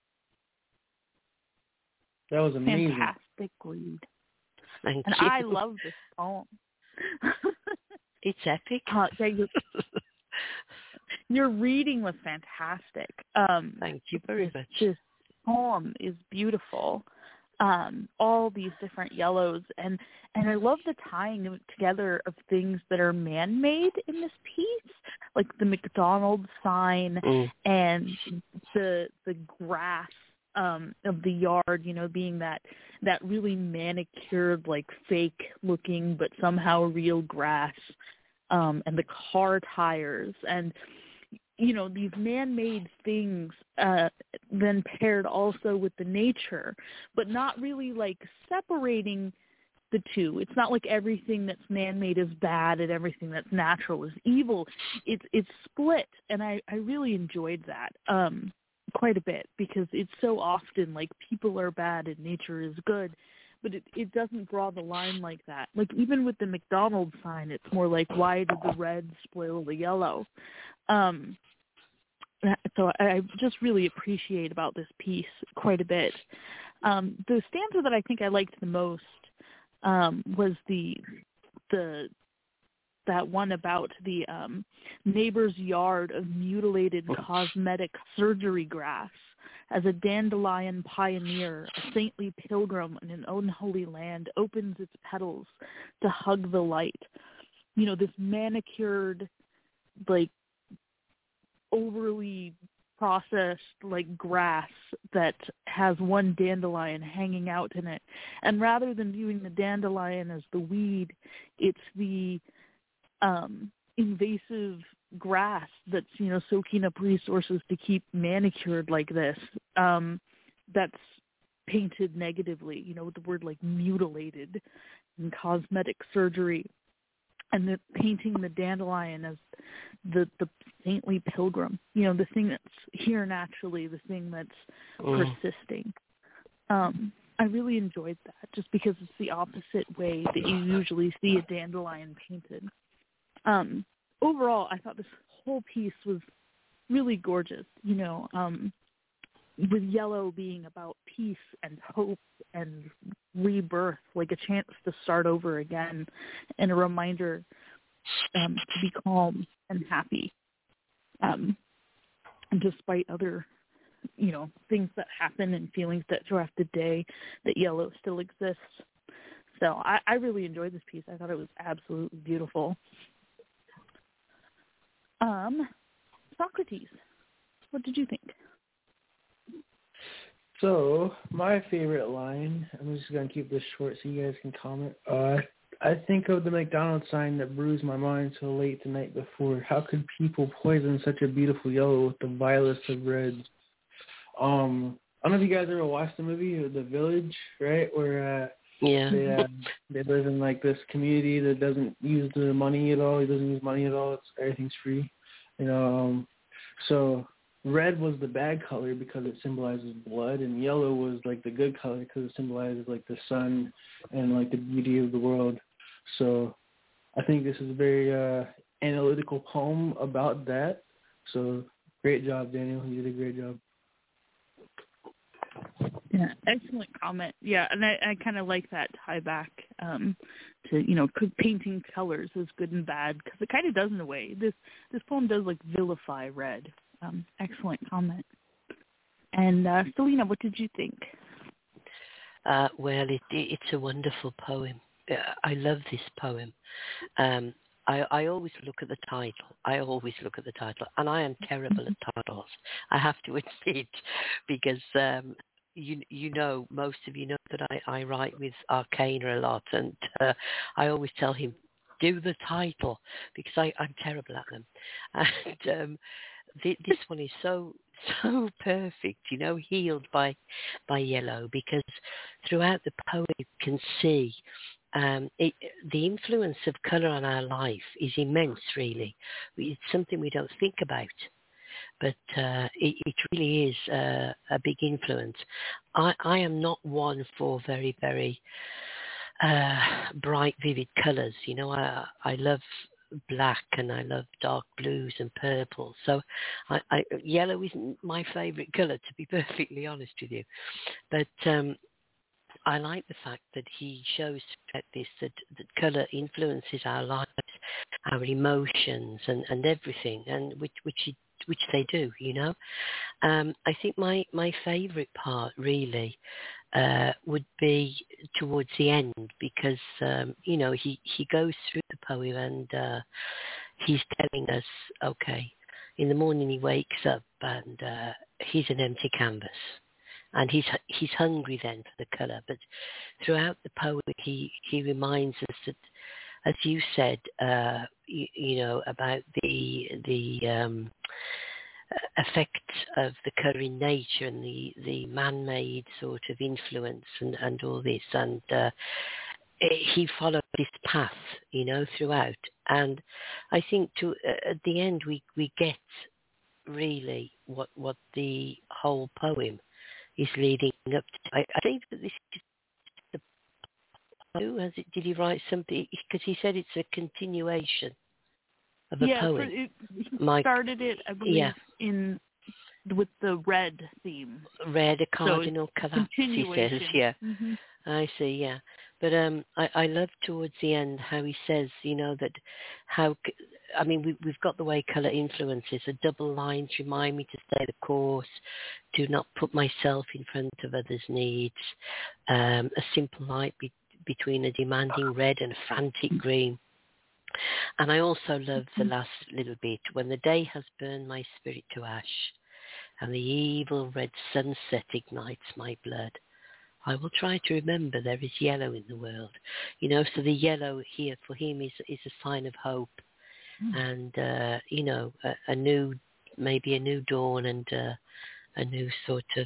A: That was amazing.
C: Fantastic read.
E: Thank
C: and
E: you.
C: I love this poem.
E: It's epic.
C: Your reading was fantastic.
E: Thank you very much.
C: This poem is beautiful. All these different yellows, and I love the tying together of things that are man-made in this piece, like the McDonald's sign and the grass of the yard, being that really manicured, like fake looking but somehow real grass, and the car tires, and these man-made things then paired also with the nature, but not really like separating the two. It's not like everything that's man-made is bad and everything that's natural is evil. It's split, and I really enjoyed that quite a bit, because it's so often like people are bad and nature is good, but it doesn't draw the line like that. Like even with the McDonald's sign, it's more like, why did the red spoil the yellow? So I just really appreciate about this piece quite a bit. The stanza that I think I liked the most was that one about the neighbor's yard of mutilated cosmetic surgery grass. As a dandelion pioneer, a saintly pilgrim in an unholy land opens its petals to hug the light. This manicured, like, overly processed, like, grass that has one dandelion hanging out in it. And rather than viewing the dandelion as the weed, it's the invasive grass that's, soaking up resources to keep manicured like this, that's painted negatively, with the word like mutilated and cosmetic surgery. And the painting the dandelion as the saintly pilgrim, the thing that's here naturally, the thing that's persisting. I really enjoyed that, just because it's the opposite way that you usually see a dandelion painted. Overall, I thought this whole piece was really gorgeous, with yellow being about peace and hope and rebirth, like a chance to start over again, and a reminder to be calm and happy, despite other, things that happen and feelings that throughout the day, that yellow still exists. So I really enjoyed this piece. I thought it was absolutely beautiful. Socrates, what did you think?
A: So, my favorite line, I'm just going to keep this short so you guys can comment. I think of the McDonald's sign that bruised my mind so late the night before. How could people poison such a beautiful yellow with the vilest of reds? I don't know if you guys ever watched the movie The Village, right? Where they live in like this community that doesn't use the money at all. It doesn't use money at all. Everything's free. So red was the bad color because it symbolizes blood, and yellow was like the good color because it symbolizes like the sun and like the beauty of the world. So I think this is a very analytical poem about that. So great job, Daniel. You did a great job.
C: Yeah, excellent comment. Yeah, and I kind of like that tie back to, painting colors as good and bad, because it kind of does in a way. This poem does like vilify red. Excellent comment. And Selena, what did you think?
E: Well, it's a wonderful poem. I love this poem. I always look at the title. And I am terrible at titles, I have to admit, because most of you know that I write with Arcana a lot, and I always tell him, do the title, because I'm terrible at them. And this one is so perfect, healed by yellow, because throughout the poem you can see the influence of colour on our life is immense, really. It's something we don't think about, but it really is a big influence. I am not one for very, very bright, vivid colours. I love black and I love dark blues and purple. So yellow isn't my favourite colour, to be perfectly honest with you. But I like the fact that he shows that colour influences our lives, our emotions, and everything, and which they do, I think my favourite part really would be towards the end, because he goes through the poem and he's telling us, okay, in the morning he wakes up and he's an empty canvas. And he's hungry then for the colour. But throughout the poem, he reminds us that, as you said, about the effect of the colour in nature and the man-made sort of influence and all this. And he followed this path, throughout. And I think at the end we get really what the whole poem is leading up to. I think that this is did he write something? Because he said it's a continuation of a poem.
C: He started it, I believe, with the red theme.
E: Red, a cardinal collapse, he says, yeah. Mm-hmm. I see, yeah. But I love towards the end how he says, that we've got the way colour influences. The double lines remind me to stay the course, do not put myself in front of others' needs, a simple light between a demanding red and a frantic green. And I also love the last little bit, when the day has burned my spirit to ash, and the evil red sunset ignites my blood, I will try to remember there is yellow in the world. So the yellow here for him is a sign of hope, and a new dawn, and a new sort of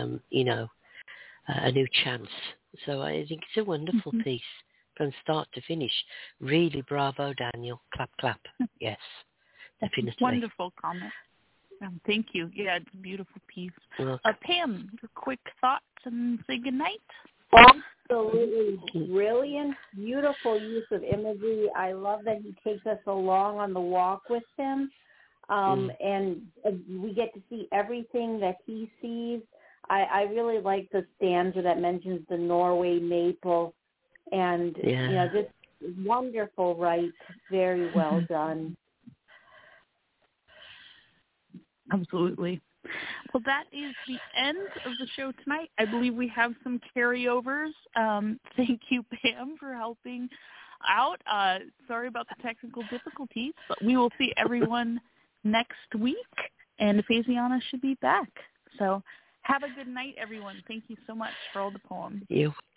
E: a new chance. So I think it's a wonderful piece from start to finish. Really, bravo, Daniel. Clap, clap. Yes, definitely.
C: Wonderful comment. Thank you. Yeah, it's a beautiful piece. Pam, your quick thoughts and say goodnight.
D: Absolutely brilliant, beautiful use of imagery. I love that he takes us along on the walk with him, and we get to see everything that he sees. I really like the stanza that mentions the Norway maple, and just wonderful, right? Very well done.
C: Absolutely. Well, that is the end of the show tonight. I believe we have some carryovers. Thank you, Pam, for helping out. Sorry about the technical difficulties, but we will see everyone next week, and Phasiana should be back. So have a good night, everyone. Thank you so much for all the poems.
E: You're